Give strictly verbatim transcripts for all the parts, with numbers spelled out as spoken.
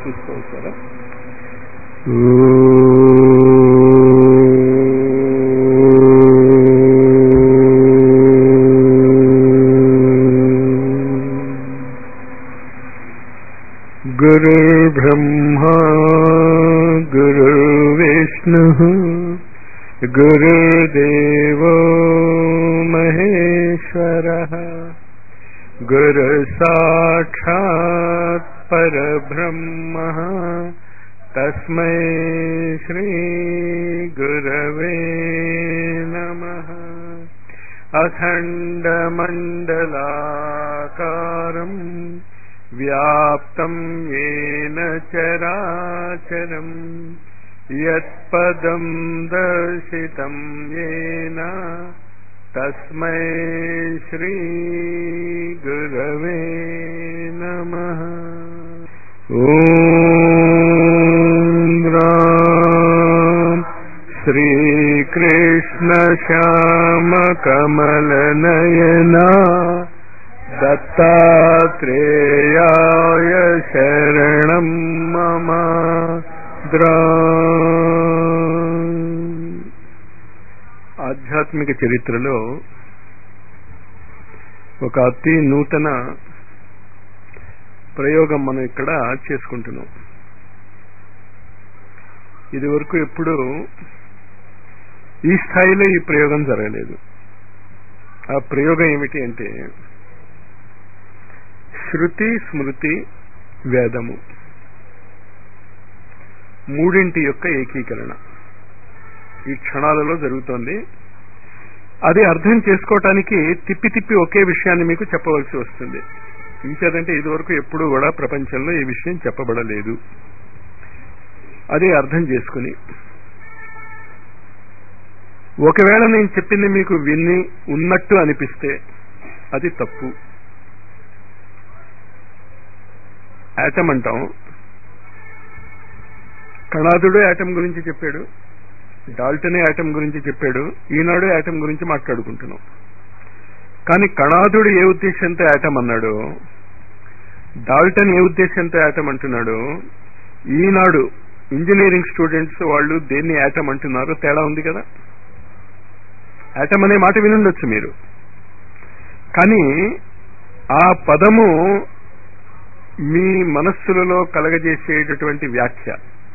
చూసుకోవచ్చారా? గురుర్బ్రహ్మా గురుర్విష్ణుః గురుర్దేవో మహేశ్వరః గురుసాక్షాత్ పరబ్రహ్మః తస్మై శ్రీ గురవే నమః. అఖండమండలాకారం వ్యాప్తం యేన చరాచరం యత్పదం దర్శితం యేన తస్మై శ్రీ గురవే నమః. ఓం రాం శ్రీకృష్ణ శ్యామ కమల నయన దత్తాత్రేయాయ శరణం మమ. ఆధ్యాత్మిక చరిత్రలో ఒక అతి నూతన ప్రయోగం మనం ఇక్కడ చేసుకుంటున్నాం. ఇది వరకు ఎప్పుడు ఈ స్థాయిలో ఈ ప్రయోగం జరగలేదు. ఆ ప్రయోగం ఏమిటి అంటే శృతి స్మృతి వేదము మూడింటి యొక్క ఏకీకరణ ఈ క్షణాలలో జరుగుతోంది. అది అర్థం చేసుకోవటానికి తిప్పి తిప్పి ఒకే విషయాన్ని మీకు చెప్పవలసి వస్తుంది. ఇంకేదంటే ఇదివరకు ఎప్పుడు కూడా ప్రపంచంలో ఈ విషయం చెప్పబడలేదు. అది అర్థం చేసుకుని ఒకవేళ నేను చెప్పింది మీకు విని ఉన్నట్టు అనిపిస్తే అది తప్పు. యాటమ్ అంటాం. కణాదుడు యాటమ్ గురించి చెప్పాడు, డాల్టనే యాటమ్ గురించి చెప్పాడు, ఈనాడు యాటమ్ గురించి మాట్లాడుకుంటున్నాం. కానీ కణాదుడు ఏ ఉద్దేశంతో యాటమ్ అన్నాడు, డాల్టన్ ఏ ఉద్దేశంతో యాటమ్ అంటున్నాడు, ఈనాడు ఇంజనీరింగ్ స్టూడెంట్స్ వాళ్ళు దేన్ని యాటమ్ అంటున్నారో తేడా ఉంది కదా. యాటమ్ అనే మాట వినుండొచ్చు మీరు, కానీ ఆ పదము మీ మనస్సులలో కలగజేసేటటువంటి వ్యాఖ్య,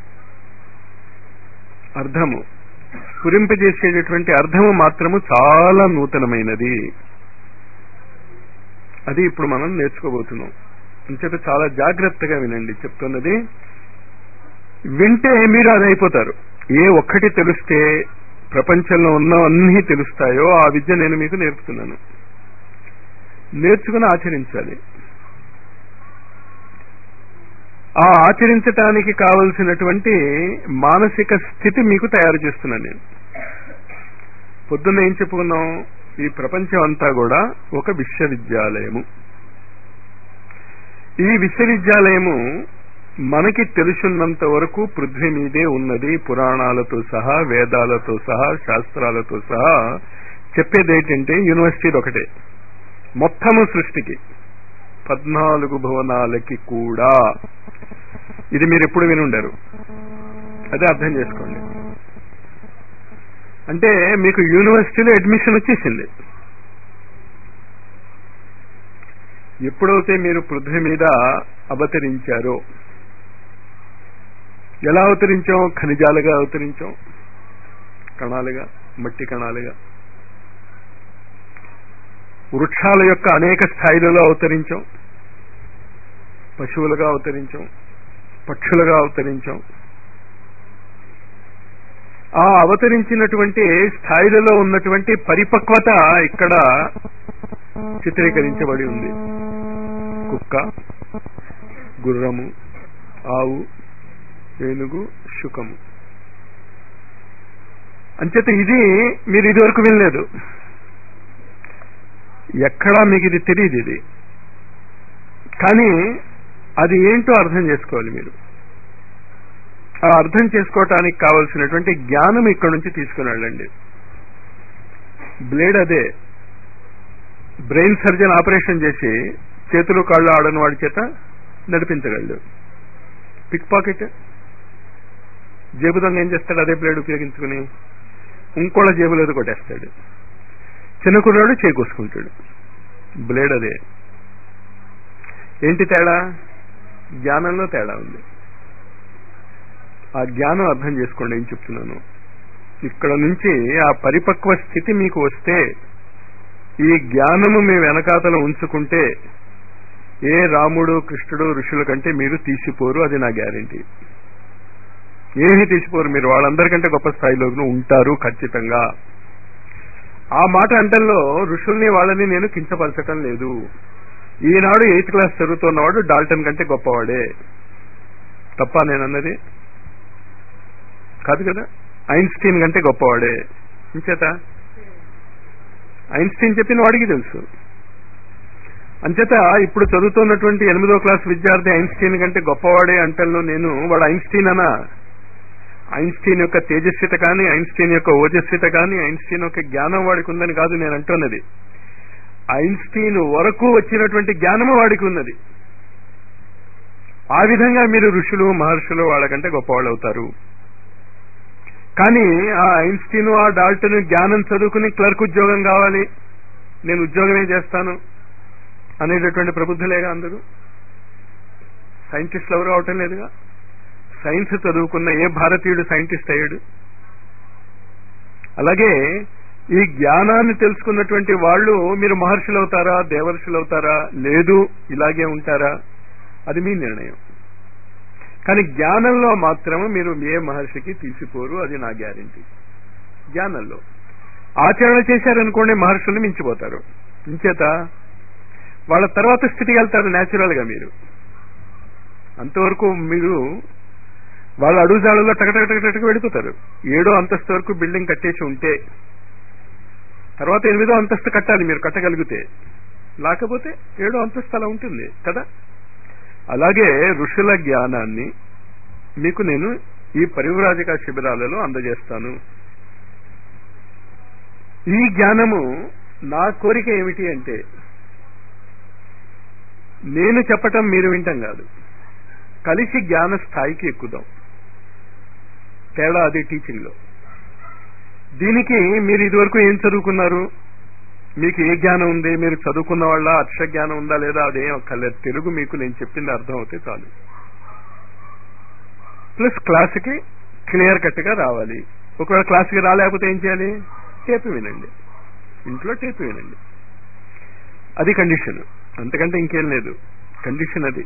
అర్థము, స్ఫురింపజేసేటటువంటి అర్థము మాత్రము చాలా నూతనమైనది. అది ఇప్పుడు మనం నేర్చుకోబోతున్నాం. అంచేత చాలా జాగ్రత్తగా వినండి చెప్తున్నది. వింటే మీరు అది అయిపోతారు. ఏ ఒక్కటి తెలిస్తే ప్రపంచంలో ఉన్నవన్నీ తెలుస్తాయో ఆ విద్య నేను మీకు నేర్పుతున్నాను. నేర్చుకుని ఆచరించాలి. ఆ ఆచరించటానికి కావలసినటువంటి మానసిక స్థితి మీకు తయారు చేస్తున్నాను నేను. పొద్దున్న ఏం చెప్పుకున్నాం, ఈ ప్రపంచం అంతా కూడా ఒక విశ్వవిద్యాలయము. ఈ విశ్వవిద్యాలయము మనకి తెలుసున్నంత వరకు పృథ్వీ మీదే ఉన్నది. పురాణాలతో సహా, వేదాలతో సహా, శాస్త్రాలతో సహా చెప్పేది ఏంటంటే యూనివర్సిటీది ఒకటే మొత్తము సృష్టికి, పద్నాలుగు భువనాలకి కూడా. ఇది మీరు ఎప్పుడు వినుండరు, అదే అర్థం చేసుకోండి. అంటే మీకు యూనివర్సిటీలో అడ్మిషన్ వచ్చేసింది. ఎప్పుడైతే మీరు పృథ్వీ మీద అవతరించారో, ఎలా అవతరించాం, ఖనిజాలుగా అవతరించాం, కణాలుగా, మట్టి కణాలుగా, వృక్షాల యొక్క అనేక స్థాయిలలో అవతరించాం, పశువులుగా అవతరించాం, పక్షులుగా అవతరించాం. ఆ అవతరించినటువంటి స్థాయిలలో ఉన్నటువంటి పరిపక్వత ఇక్కడ చిత్రీకరించబడి ఉంది. కుక్క, గుర్రము, ఆవు, ఏనుగు, శుకము. అంచేత ఇది మీరు ఇదివరకు వినలేదు. ఎక్కడా మీకు ఇది తెలియదు. ఇది కానీ అది ఏంటో అర్థం చేసుకోవాలి మీరు. ఆ అర్థం చేసుకోవటానికి కావలసినటువంటి జ్ఞానం ఇక్కడ నుంచి తీసుకుని వెళ్ళండి. బ్లేడ్ అదే. బ్రెయిన్ సర్జన్ ఆపరేషన్ చేసి చేతులు కాళ్ళు ఆడని వాడి చేత నడిపించగలడు. పిక్ పాకెట్ జేబు దొంగ ఏం చేస్తాడు? అదే బ్లేడ్ ఉపయోగించుకుని ఇంకోళ్ళ జేబులో కొట్టేస్తాడు. చిన్న కుర్రాడు చేకూసుకుంటాడు, బ్లేడ్ అదే. ఏంటి తేడా? జ్ఞానంలో తేడా ఉంది. ఆ జ్ఞానం అర్థం చేసుకోండి ఏం చెప్తున్నాను. ఇక్కడ నుంచి ఆ పరిపక్వ స్థితి మీకు వస్తే, ఈ జ్ఞానము మీ వెనకాతల ఉంచుకుంటే ఏ రాముడు కృష్ణుడు ఋషుల కంటే మీరు తీసిపోరు, అది నా గ్యారంటీ. ఏమీ తీసిపోరు, మీరు వాళ్ళందరికంటే గొప్ప స్థాయిలో ఉంటారు ఖచ్చితంగా. ఆ మాట అంటల్లో ఋషుల్ని వాళ్ళని నేను కించపరచటం లేదు. ఈనాడు ఎయిత్ క్లాస్ చదువుతున్నవాడు డాల్టన్ కంటే గొప్పవాడే, తప్ప నేనన్నది కాదు కదా. ఐన్స్టీన్ కంటే గొప్పవాడే. ఇంచేత ఐన్స్టీన్ చెప్పిన వాడికి తెలుసు. అంచేత ఇప్పుడు చదువుతున్నటువంటి ఎనిమిదో క్లాస్ విద్యార్థి ఐన్స్టీన్ కంటే గొప్పవాడే అంటల్లో నేను వాడు ఐన్స్టీన్ అనా? ఐన్స్టీన్ యొక్క తేజస్విత కానీ, ఐన్స్టీన్ యొక్క ఓజస్విత కానీ, ఐన్స్టీన్ యొక్క జ్ఞానం వాడికి ఉందని కాదు నేను అంటున్నది. ఐన్స్టీన్ వరకు వచ్చినటువంటి జ్ఞానము వాడికి ఉన్నది. ఆ విధంగా మీరు ఋషులు మహర్షులు వాళ్ళకంటే గొప్పవాళ్ళు అవుతారు. కానీ ఆ ఐన్స్టీన్ ఆ డాల్టన్ జ్ఞానం చదువుకుని క్లర్క్ ఉద్యోగం కావాలి, నేను ఉద్యోగమే చేస్తాను అనేటటువంటి ప్రబుద్ధులేగా అందరూ. సైంటిస్టులు ఎవరు అవటం లేదుగా. సైన్స్ చదువుకున్న ఏ భారతీయుడు సైంటిస్ట్ అయ్యాడు? అలాగే ఈ జ్ఞానాన్ని తెలుసుకున్నటువంటి వాళ్ళు మీరు మహర్షులు అవుతారా, దేవర్షులు అవుతారా, లేదు ఇలాగే ఉంటారా, అది మీ నిర్ణయం. కానీ జ్ఞానంలో మాత్రం మీరు ఏ మహర్షికి తీసిపోరు, అది నా గ్యారంటీ. జ్ఞానంలో ఆచరణ చేశారనుకోండి మహర్షుల్ని మించిపోతారు. ఇంచేత వాళ్ళ తర్వాత స్థితికి వెళ్తారు న్యాచురల్ గా. మీరు అంతవరకు మీరు వాళ్ళ అడుగుజాడల్లో టకటకటకటకు వెళ్ళిపోతారు. ఏడో అంతస్తు వరకు బిల్డింగ్ కట్టేసి ఉంటే తర్వాత ఎనిమిదో అంతస్తు కట్టాలి మీరు కట్టగలిగితే, లేకపోతే ఏడో అంతస్తు అలా ఉంటుంది కదా. అలాగే ఋషుల జ్ఞానాన్ని మీకు నేను ఈ పరివ్రాజక శిబిరాలలో అందజేస్తాను. ఈ జ్ఞానము నా కోరిక ఏమిటి అంటే, నేను చెప్పటం మీరు వింటాం కాదు, కలిసి జ్ఞాన స్థాయికి ఎక్కుదాం. తేడా అది టీచింగ్ లో. దీనికి మీరు ఇదివరకు ఏం చదువుకున్నారు, మీకు ఏ జ్ఞానం ఉంది, మీరు చదువుకున్న వాళ్ళ అక్షర జ్ఞానం ఉందా లేదా, అదేం ఒక్కర్లేదు. తెలుగు మీకు నేను చెప్పింది అర్థం అవుతే చాలు. ప్లస్ క్లాసుకి క్లియర్ కట్ గా రావాలి. ఒకవేళ క్లాసుకి రాలేకపోతే ఏం చేయాలి? టేపు వినండి, ఇంట్లో టేపు వినండి. అది కండిషన్, అంతకంటే ఇంకేం లేదు. కండిషన్ అది.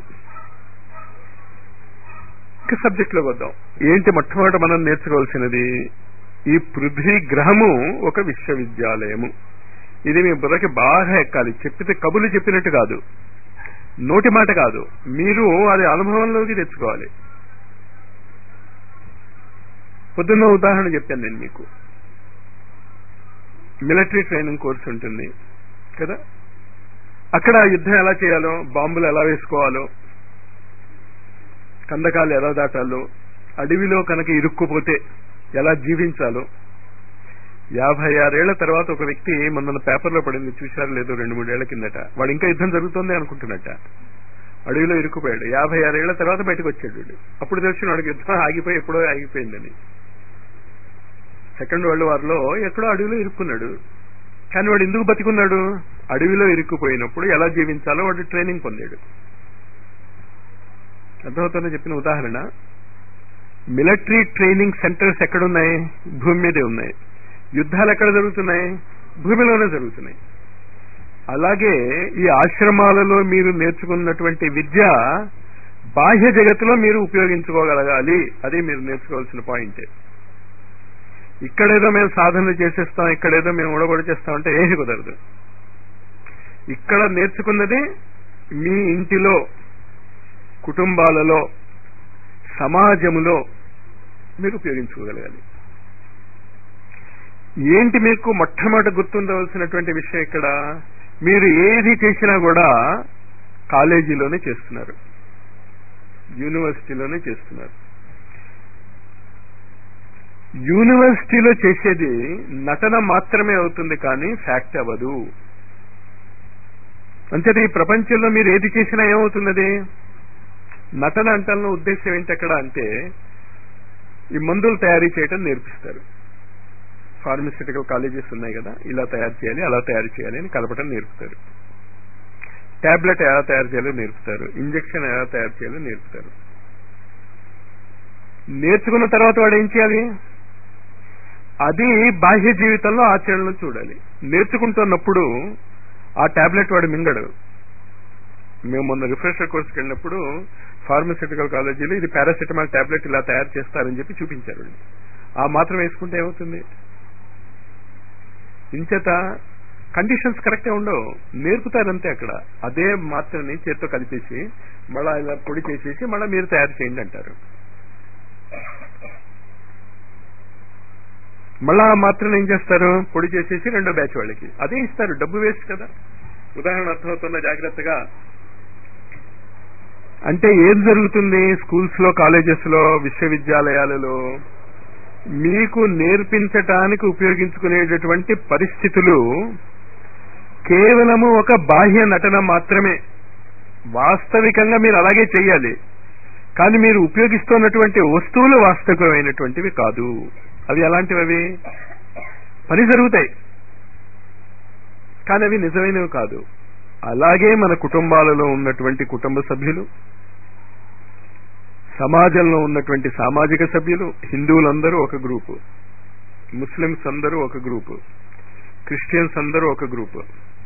ఇంకా సబ్జెక్ట్ లో వద్దాం. ఏంటి మొట్టమొదట మనం నేర్చుకోవాల్సినది? ఈ పృథ్వీ గ్రహము ఒక విశ్వవిద్యాలయము. ఇది మీ బుర్రకి బాగా ఎక్కాలి. చెప్పితే కబుర్లు చెప్పినట్టు కాదు, నోటి మాట కాదు, మీరు అది అనుభవంలోకి తెచ్చుకోవాలి. పొద్దున్న ఉదాహరణ చెప్పాను నేను మీకు. మిలిటరీ ట్రైనింగ్ కోర్సు ఉంటుంది కదా, అక్కడ యుద్ధం ఎలా చేయాలో, బాంబులు ఎలా వేసుకోవాలో, కందకాలు ఎలా దాటాలో, అడవిలో కనుక ఇరుక్కుపోతే ఎలా జీవించాలో. యాభై ఆరేళ్ల తర్వాత ఒక వ్యక్తి మొన్న పేపర్లో పడింది, చూశారు లేదు, రెండు మూడేళ్ల కిందట. వాడు ఇంకా యుద్ధం జరుగుతోంది అనుకుంటున్నట్ట, అడవిలో ఇరుక్కుపోయాడు. యాభై ఆరేళ్ల తర్వాత బయటకు వచ్చాడు. అప్పుడు తెలిసిన వాడికి యుద్ధం ఆగిపోయి ఎప్పుడో ఆగిపోయిందని. సెకండ్ వరల్డ్ వార్ లో ఎక్కడో అడవిలో ఇరుక్కున్నాడు. కానీ వాడు ఎందుకు బతికున్నాడు? అడవిలో ఇరుక్కుపోయినప్పుడు ఎలా జీవించాలో వాడు ట్రైనింగ్ పొందాడు. అర్థమవుతుందో చెప్పిన ఉదాహరణ. మిలిటరీ ట్రైనింగ్ సెంటర్స్ ఎక్కడున్నాయి? భూమి మీదే ఉన్నాయి. యుద్ధాలు ఎక్కడ జరుగుతున్నాయి? భూమిలోనే జరుగుతున్నాయి. అలాగే ఈ ఆశ్రమాలలో మీరు నేర్చుకున్నటువంటి విద్య బాహ్య జగత్తులో మీరు ఉపయోగించుకోగలగాలి. అది మీరు నేర్చుకోవాల్సిన పాయింట్. ఇక్కడేదో మేము సాధనలు చేసేస్తాం, ఇక్కడేదో మేము ఉడగొడ చేస్తామంటే ఏమీ కుదరదు. ఇక్కడ నేర్చుకున్నది మీ ఇంటిలో, కుటుంబాలలో, సమాజములో మీరు ఉపయోగించుకోగలగాలి. ఏంటి మీకు మొట్టమొదటి గుర్తుండవలసినటువంటి విషయం ఇక్కడ? మీరు ఏది చేసినా కూడా కాలేజీలోనే చేస్తున్నారు, యూనివర్సిటీలోనే చేస్తున్నారు. యూనివర్సిటీలో చేసేది నటన మాత్రమే అవుతుంది, కానీ ఫ్యాక్ట్ అవ్వదు. అంతే. ఈ ప్రపంచంలో మీరు ఏది చేసినా ఏమవుతున్నది? నటన అంటాల్లో ఉద్దేశం ఏంటి అక్కడ అంటే ఈ మందులు తయారీ చేయటం నేర్పిస్తారు. ఫార్మస్యూటికల్ కాలేజెస్ ఉన్నాయి కదా, ఇలా తయారు చేయాలి అలా తయారు చేయాలి అని కలపటం నేర్పుతారు. టాబ్లెట్ ఎలా తయారు చేయాలో నేర్పుతారు. ఇంజెక్షన్ ఎలా తయారు చేయాలో నేర్పుతారు. నేర్చుకున్న తర్వాత వాడు ఏం చేయాలి? అది బాహ్య జీవితంలో ఆచరణలో చూడాలి. నేర్చుకుంటున్నప్పుడు ఆ టాబ్లెట్ వాడు మింగడు. మేము మొన్న రిఫ్రెషర్ కోర్స్కి వెళ్ళినప్పుడు ఫార్మస్యూటికల్ కాలేజీలో ఇది పారాసెటమాల్ టాబ్లెట్ ఇలా తయారు చేస్తారని చెప్పి చూపించారు. ఆ మాత్రం వేసుకుంటే ఏమవుతుంది? ఇంచేత కండిషన్స్ కరెక్టే ఉండవు, నేర్పుతారంతే. అక్కడ అదే మాత్రని చేత్తో కలిపేసి మళ్ళా ఇలా పొడి చేసేసి మళ్ళీ మీరు తయారు చేయండి అంటారు. మళ్ళా ఆ మాత్రం ఏం చేస్తారు? పొడి చేసేసి రెండో బ్యాచ్ వాళ్ళకి అదే ఇస్తారు. డబ్బు వేస్ట్ కదా. ఉదాహరణ అర్థమవుతున్న జాగ్రత్తగా. అంటే ఏం జరుగుతుంది స్కూల్స్ లో, కాలేజెస్ లో, విశ్వవిద్యాలయాలలో? మీకు నేర్పించటానికి ఉపయోగించుకునేటటువంటి పరిస్థితులు కేవలము ఒక బాహ్య నటన మాత్రమే. వాస్తవికంగా మీరు అలాగే చెయ్యాలి, కానీ మీరు ఉపయోగిస్తున్నటువంటి వస్తువులు వాస్తవికమైనటువంటివి కాదు. అవి ఎలాంటివి? అవి పని జరుగుతాయి కానీ అవి నిజమైనవి కాదు. అలాగే మన కుటుంబాలలో ఉన్నటువంటి కుటుంబ సభ్యులు, సమాజంలో ఉన్నటువంటి సామాజిక సభ్యులు, హిందువులందరూ ఒక గ్రూపు, ముస్లిమ్స్ అందరూ ఒక గ్రూపు, క్రిస్టియన్స్ అందరూ ఒక గ్రూపు.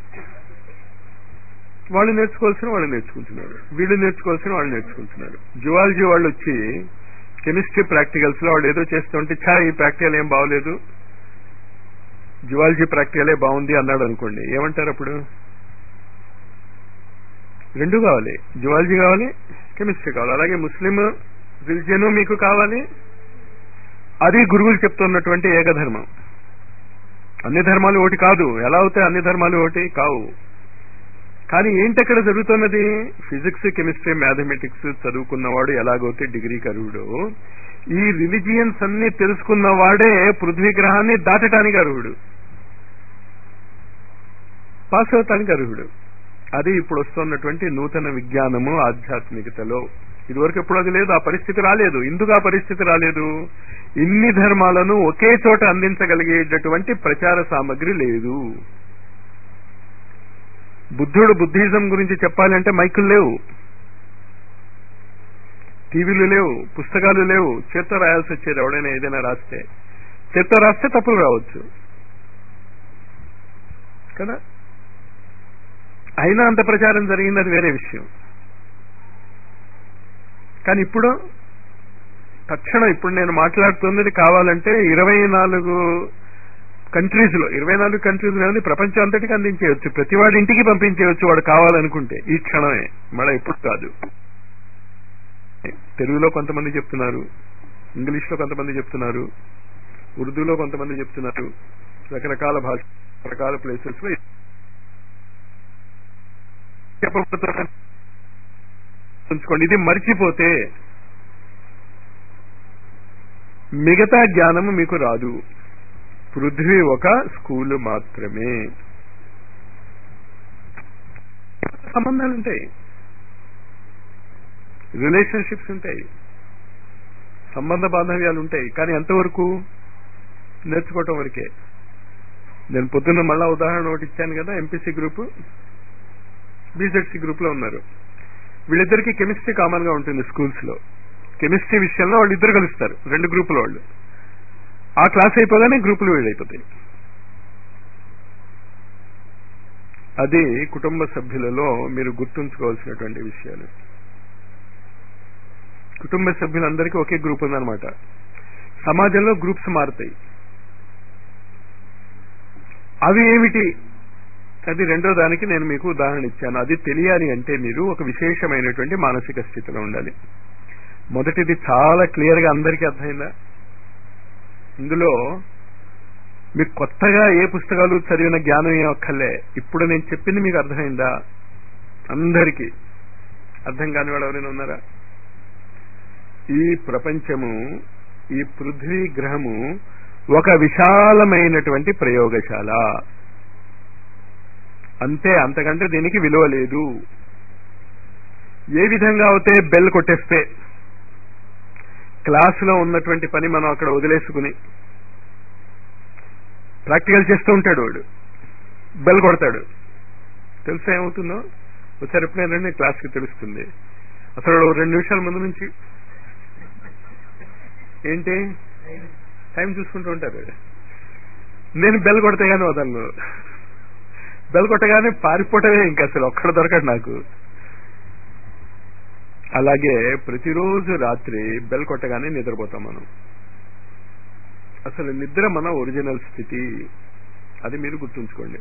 వాళ్ళు నేర్చుకోవాల్సిన వాళ్ళు నేర్చుకుంటున్నారు, వీళ్ళు నేర్చుకోవాల్సిన వాళ్ళు నేర్చుకుంటున్నారు. జువాలజీ వాళ్ళు వచ్చి కెమిస్ట్రీ ప్రాక్టికల్స్ లో వాళ్ళు ఏదో చేస్తుంటే చా ఈ ప్రాక్టికల్ ఏం బాగోలేదు, జువాలజీ ప్రాక్టికలే బాగుంది అన్నాడు అనుకోండి, ఏమంటారు అప్పుడు? రెండు కావాలి, జువాలజీ కావాలి, కెమిస్ట్రీ కావాలి. అలాగే ముస్లిం రిలిజియన్ మీకు కావాలి, అది గురువులు చెప్తున్నటువంటి ఏకధర్మం. అన్ని ధర్మాలు ఒకటి కాదు. ఎలా అవుతాయి అన్ని ధర్మాలు ఒకటి కావు? కానీ ఏంటి అక్కడ జరుగుతున్నది? ఫిజిక్స్, కెమిస్ట్రీ, మ్యాథమెటిక్స్ చదువుకున్నవాడు ఎలాగైతే డిగ్రీకి అర్హుడు, ఈ రిలిజియన్స్ అన్ని తెలుసుకున్నవాడే పృథ్వీ గ్రహాన్ని దాటడానికి అర్హుడు, పాస్ అవటానికి అర్హుడు. అది ఇప్పుడు వస్తున్నటువంటి నూతన విజ్ఞానము ఆధ్యాత్మికతలో. ఇదివరకు ఎప్పుడు అది లేదు, ఆ పరిస్థితి రాలేదు. ఎందుకు ఆ పరిస్థితి రాలేదు? ఇన్ని ధర్మాలను ఒకే చోట అందించగలిగేటటువంటి ప్రచార సామగ్రి లేదు. బుద్ధుడు బుద్ధిజం గురించి చెప్పాలంటే మైకులు లేవు, టీవీలు లేవు, పుస్తకాలు లేవు, చేత్తో రాయాల్సి వచ్చేది. ఎవడైనా ఏదైనా రాస్తే చేత్తో రాస్తే తప్పులు రావచ్చు కదా. అయినా అంత ప్రచారం జరిగింది, అది వేరే విషయం. కానీ ఇప్పుడు తక్షణం ఇప్పుడు నేను మాట్లాడుతున్నది కావాలంటే ఇరవై నాలుగు కంట్రీస్ లో ఇరవై నాలుగు కంట్రీస్ అనేది ప్రపంచం అంతటికి అందించేయచ్చు, ప్రతివాడి ఇంటికి పంపించేయచ్చు వాడు కావాలనుకుంటే ఈ క్షణమే. మళ్ళీ ఇప్పుడు కాదు. తెలుగులో కొంతమంది చెప్తున్నారు, ఇంగ్లీష్ లో కొంతమంది చెప్తున్నారు, ఉర్దూలో కొంతమంది చెప్తున్నారు, రకరకాల భాష రకరకాల ప్లేసెస్ లో ఉంచుకోండి. ఇది మర్చిపోతే మిగతా జ్ఞానము మీకు రాదు. పృథ్వీ ఒక స్కూలు మాత్రమే. సంబంధాలు ఉంటాయి, రిలేషన్షిప్స్ ఉంటాయి, సంబంధ బాంధవ్యాలు ఉంటాయి, కానీ ఎంతవరకు? నేర్చుకోవటం వరకే. నేను పొద్దున్న మళ్ళా ఉదాహరణ ఒకటి ఇచ్చాను కదా, ఎంపీసీ గ్రూప్, బీజెడ్సీ గ్రూప్ లో ఉన్నారు. వీళ్ళిద్దరికీ కెమిస్ట్రీ కామన్ గా ఉంటుంది స్కూల్స్ లో. కెమిస్ట్రీ విషయంలో వాళ్ళు ఇద్దరు కలుస్తారు, రెండు గ్రూపుల వాళ్ళు. ఆ క్లాస్ అయిపోగానే గ్రూపులు వీళ్ళైపోతాయి. అది కుటుంబ సభ్యులలో మీరు గుర్తుంచుకోవాల్సినటువంటి విషయాలు. కుటుంబ సభ్యులందరికీ ఒకే గ్రూప్ ఉందన్నమాట. సమాజంలో గ్రూప్స్ మారుతాయి. అవి ఏమిటి? అది రెండో దానికి నేను మీకు ఉదాహరణ ఇచ్చాను. అది తెలియాలి అంటే మీరు ఒక విశేషమైనటువంటి మానసిక స్థితిలో ఉండాలి. మొదటిది చాలా క్లియర్ గా అందరికీ అర్థమైందా? ఇందులో మీకు కొత్తగా ఏ పుస్తకాలు చదివిన జ్ఞానం ఏం అక్కర్లే. ఇప్పుడు నేను చెప్పింది మీకు అర్థమైందా? అందరికీ అర్థం కాని వాడు ఎవరైనా ఉన్నారా? ఈ ప్రపంచము, ఈ పృథ్వీ గ్రహము ఒక విశాలమైనటువంటి ప్రయోగశాల అంతే, అంతకంటే దీనికి విలువ లేదు. ఏ విధంగా అయితే బెల్ కొట్టేస్తే క్లాసులో ఉన్నటువంటి పని మనం అక్కడ వదిలేసుకుని ప్రాక్టికల్ చేస్తూ ఉంటాడు వాడు, బెల్ కొడతాడు, తెలుసా ఏమవుతుందో? ఒకసారి ఎప్పుడైనా రండి క్లాస్కి తెలుస్తుంది. అసలు రెండు నిమిషాల ముందు నుంచి ఏంటి టైం చూసుకుంటూ ఉంటారు. నేను బెల్ కొడితే కానీ వదలను, బెల్ కొట్టగానే పారిపోవటమే, ఇంకా అసలు ఒక్కడ దొరకడు నాకు. అలాగే ప్రతిరోజు రాత్రి బెల్ కొట్టగానే నిద్రపోతాం మనం. అసలు నిద్ర మన ఒరిజినల్ స్థితి, అది మీరు గుర్తుంచుకోండి.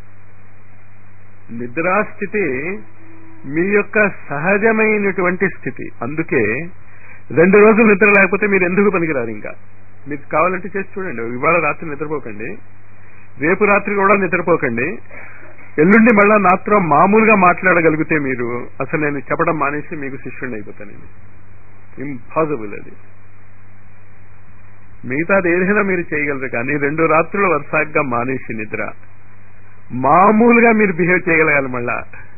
నిద్రాస్థితి మీ యొక్క సహజమైనటువంటి స్థితి. అందుకే రెండు రోజులు నిద్ర లేకపోతే మీరు ఎందుకు పనికిరారు. ఇంకా మీకు కావాలంటే చేసి చూడండి. ఇవాళ రాత్రి నిద్రపోకండి, రేపు రాత్రి కూడా నిద్రపోకండి, ఎల్లుండి మళ్ళా నాతో మామూలుగా మాట్లాడగలిగితే మీరు అసలు నేను చెప్పడం మానేసి మీకు శిష్యుడిని అయిపోతానండి. ఇంపాసిబుల్ అది. మిగతాది ఏదైనా మీరు చేయగలరు, కానీ రెండు రాత్రులు వరుసగా మానేసి నిద్ర మామూలుగా మీరు బిహేవ్ చేయగలగాలి మళ్ళా.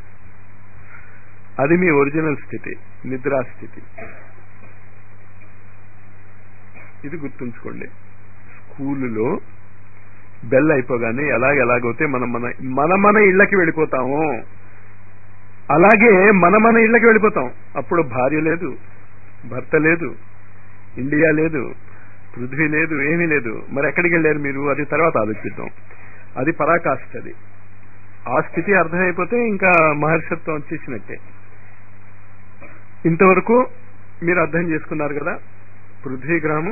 అది మీ ఒరిజినల్ స్థితి, నిద్రాస్థితి. ఇది గుర్తుంచుకోండి. స్కూలులో బెల్ అయిపోగానే ఎలాగెలాగైతే మనం మన మన మన ఇళ్లకి వెళ్ళిపోతాము, అలాగే మన మన ఇళ్లకి వెళ్ళిపోతాం. అప్పుడు భార్య లేదు, భర్త లేదు, ఇండియా లేదు, పృథ్వీ లేదు, ఏమీ లేదు. మరి ఎక్కడికి వెళ్ళారు మీరు? అది తర్వాత ఆలోచిద్దాం. అది పరాకాష్ఠది. ఆ స్థితి అర్థమైపోతే ఇంకా మహర్షత్వం వచ్చేసినట్టే. ఇంతవరకు మీరు అర్థం చేసుకున్నారు కదా. పృథ్వీగ్రహము